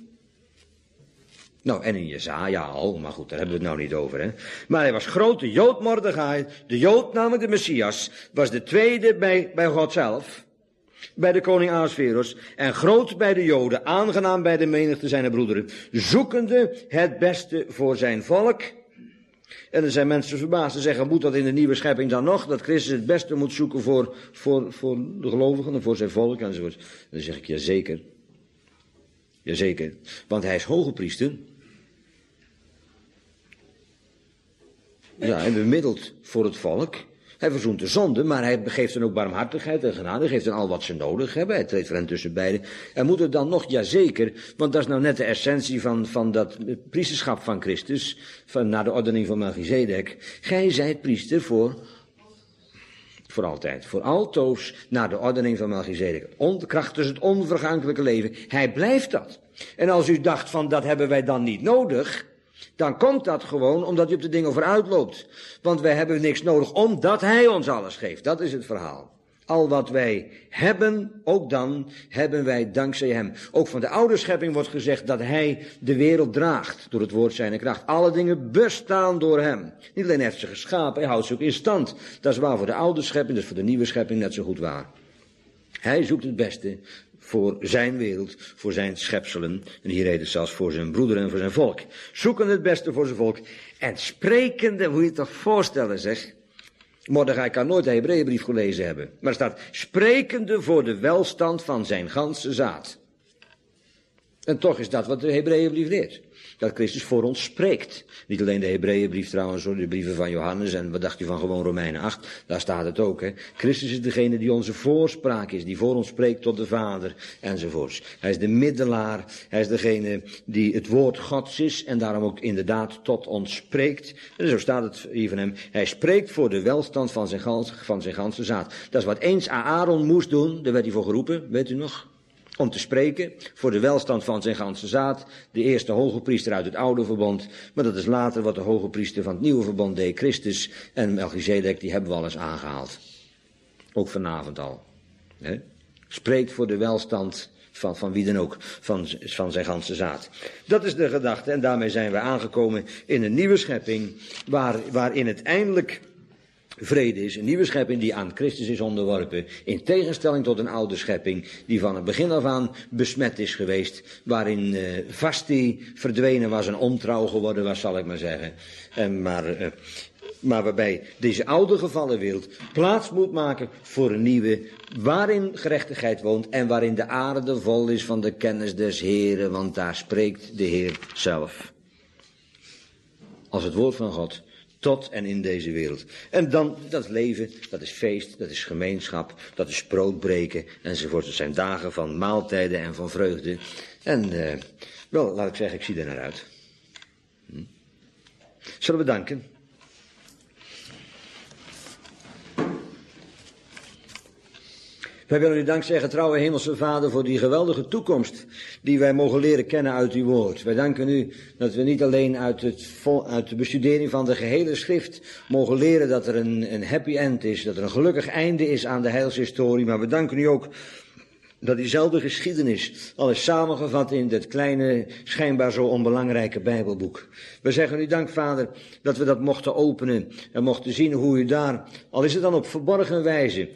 Nou, en in Jesaja al, maar goed, daar hebben we het nou niet over, hè. Maar hij was groot, de Jood Mordechai, de Jood namelijk de Messias, was de tweede bij, bij God zelf. Bij de koning Ahasveros en groot bij de Joden, aangenaam bij de menigte zijner broederen, zoekende het beste voor zijn volk. En er zijn mensen verbaasd te zeggen, moet dat in de nieuwe schepping dan nog, dat Christus het beste moet zoeken voor, voor, voor de gelovigen en voor zijn volk enzovoort. Dan zeg ik, jazeker. Jazeker, want hij is hoge priester. Ja, hij bemiddelt voor het volk. Hij verzoent de zonde, maar hij geeft dan ook barmhartigheid en genade. Hij geeft dan al wat ze nodig hebben. Hij treedt voor hen tussen beiden. En moet het dan nog? Jazeker, want dat is nou net de essentie van, van dat priesterschap van Christus, van, naar de ordening van Melchizedek. Gij zijt priester voor, voor altijd, voor altoos, naar de ordening van Melchizedek. On, krachtens het onvergankelijke leven. Hij blijft dat. En als u dacht van, dat hebben wij dan niet nodig, dan komt dat gewoon omdat u op de dingen vooruit loopt. Want wij hebben niks nodig omdat hij ons alles geeft. Dat is het verhaal. Al wat wij hebben, ook dan hebben wij dankzij hem. Ook van de oude schepping wordt gezegd dat hij de wereld draagt door het woord zijner kracht. Alle dingen bestaan door hem. Niet alleen heeft ze geschapen, hij houdt ze ook in stand. Dat is waar voor de oude schepping, dat is voor de nieuwe schepping net zo goed waar. Hij zoekt het beste voor zijn wereld, voor zijn schepselen. En hier heet het zelfs voor zijn broederen en voor zijn volk. Zoekende het beste voor zijn volk. En sprekende, moet je het toch voorstellen zeg. Mordechai kan nooit de Hebreeënbrief gelezen hebben. Maar er staat, sprekende voor de welstand van zijn ganse zaad. En toch is dat wat de Hebreeënbrief leert. Dat Christus voor ons spreekt. Niet alleen de Hebreeënbrief trouwens, de brieven van Johannes en wat dacht je van gewoon Romeinen acht. Daar staat het ook. Hè. Christus is degene die onze voorspraak is, die voor ons spreekt tot de Vader enzovoorts. Hij is de middelaar, hij is degene die het woord Gods is en daarom ook inderdaad tot ons spreekt. En zo staat het hier van hem. Hij spreekt voor de welstand van zijn, gans, van zijn ganse zaad. Dat is wat eens Aaron moest doen, daar werd hij voor geroepen, weet u nog? om te spreken voor de welstand van zijn ganse zaad, de eerste hoge priester uit het oude verbond, maar dat is later wat de hoge priester van het nieuwe verbond deed, Christus en Melchizedek, die hebben we al eens aangehaald. Ook vanavond al. He? Spreekt voor de welstand van, van wie dan ook, van, van zijn ganse zaad. Dat is de gedachte en daarmee zijn we aangekomen in een nieuwe schepping, waar, waarin het eindelijk vrede is, een nieuwe schepping die aan Christus is onderworpen, in tegenstelling tot een oude schepping die van het begin af aan besmet is geweest, waarin uh, Vasti verdwenen was en ontrouw geworden was, zal ik maar zeggen. En maar, uh, maar waarbij deze oude gevallen wereld plaats moet maken voor een nieuwe, waarin gerechtigheid woont en waarin de aarde vol is van de kennis des Heeren, want daar spreekt de Heer zelf. Als het woord van God tot en in deze wereld. En dan, dat leven, dat is feest, dat is gemeenschap, dat is broodbreken, enzovoort. Het zijn dagen van maaltijden en van vreugde. En, uh, wel, laat ik zeggen, ik zie er naar uit. Hm. Zullen we danken? Wij willen u dank zeggen, trouwe hemelse Vader, voor die geweldige toekomst die wij mogen leren kennen uit uw woord. Wij danken u dat we niet alleen uit, het, uit de bestudering van de gehele schrift mogen leren dat er een, een happy end is, dat er een gelukkig einde is aan de heilshistorie, maar we danken u ook dat diezelfde geschiedenis al is samengevat in dit kleine, schijnbaar zo onbelangrijke Bijbelboek. We zeggen u dank, Vader, dat we dat mochten openen en mochten zien hoe u daar, al is het dan op verborgen wijze,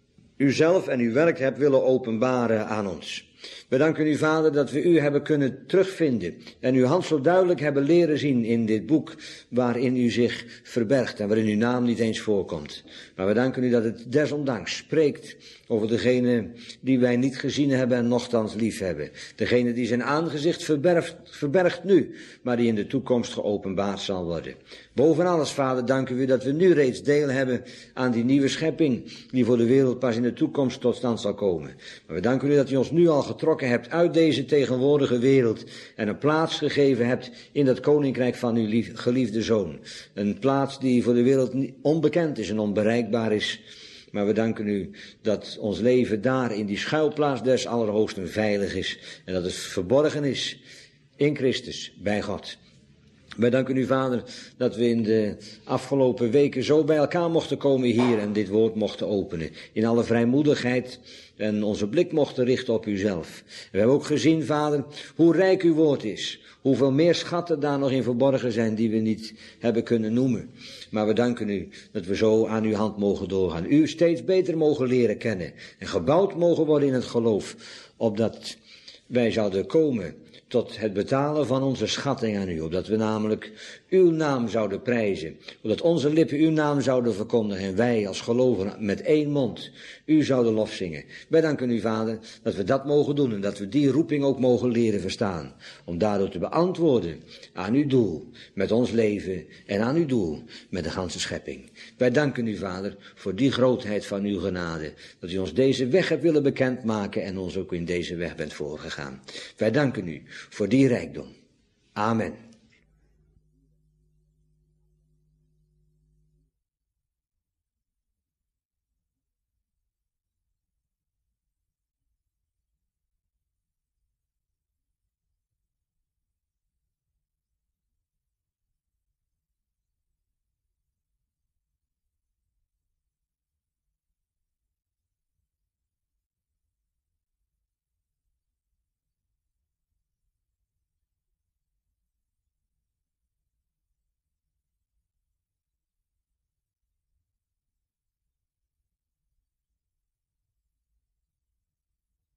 uzelf en uw werk hebt willen openbaren aan ons. We danken u, Vader, dat we u hebben kunnen terugvinden en uw hand zo duidelijk hebben leren zien in dit boek waarin u zich verbergt en waarin uw naam niet eens voorkomt. Maar we danken u dat het desondanks spreekt over degene die wij niet gezien hebben en nochtans lief hebben. Degene die zijn aangezicht verbergt, verbergt nu, maar die in de toekomst geopenbaard zal worden. Boven alles, Vader, danken we u dat we nu reeds deel hebben aan die nieuwe schepping die voor de wereld pas in de toekomst tot stand zal komen. Maar we danken u dat u ons nu al getrokken hebt uit deze tegenwoordige wereld en een plaats gegeven hebt in dat koninkrijk van uw lief, geliefde Zoon. Een plaats die voor de wereld onbekend is en onbereikbaar is. Maar we danken u dat ons leven daar in die schuilplaats des Allerhoogsten veilig is en dat het verborgen is in Christus bij God. Wij danken u, Vader, dat we in de afgelopen weken zo bij elkaar mochten komen hier en dit woord mochten openen. In alle vrijmoedigheid en onze blik mochten richten op uzelf. En we hebben ook gezien, Vader, hoe rijk uw woord is. Hoeveel meer schatten daar nog in verborgen zijn die we niet hebben kunnen noemen. Maar we danken u dat we zo aan uw hand mogen doorgaan. U steeds beter mogen leren kennen en gebouwd mogen worden in het geloof. Opdat wij zouden komen tot het betalen van onze schatting aan u. Opdat we namelijk uw naam zouden prijzen. Opdat onze lippen uw naam zouden verkondigen. En wij als gelovigen met één mond u zouden lof zingen. Wij danken u, Vader, dat we dat mogen doen. En dat we die roeping ook mogen leren verstaan. Om daardoor te beantwoorden aan uw doel met ons leven. En aan uw doel met de ganse schepping. Wij danken u, Vader, voor die grootheid van uw genade. Dat u ons deze weg hebt willen bekendmaken. En ons ook in deze weg bent voorgegaan. Wij danken u voor die rijkdom. Amen.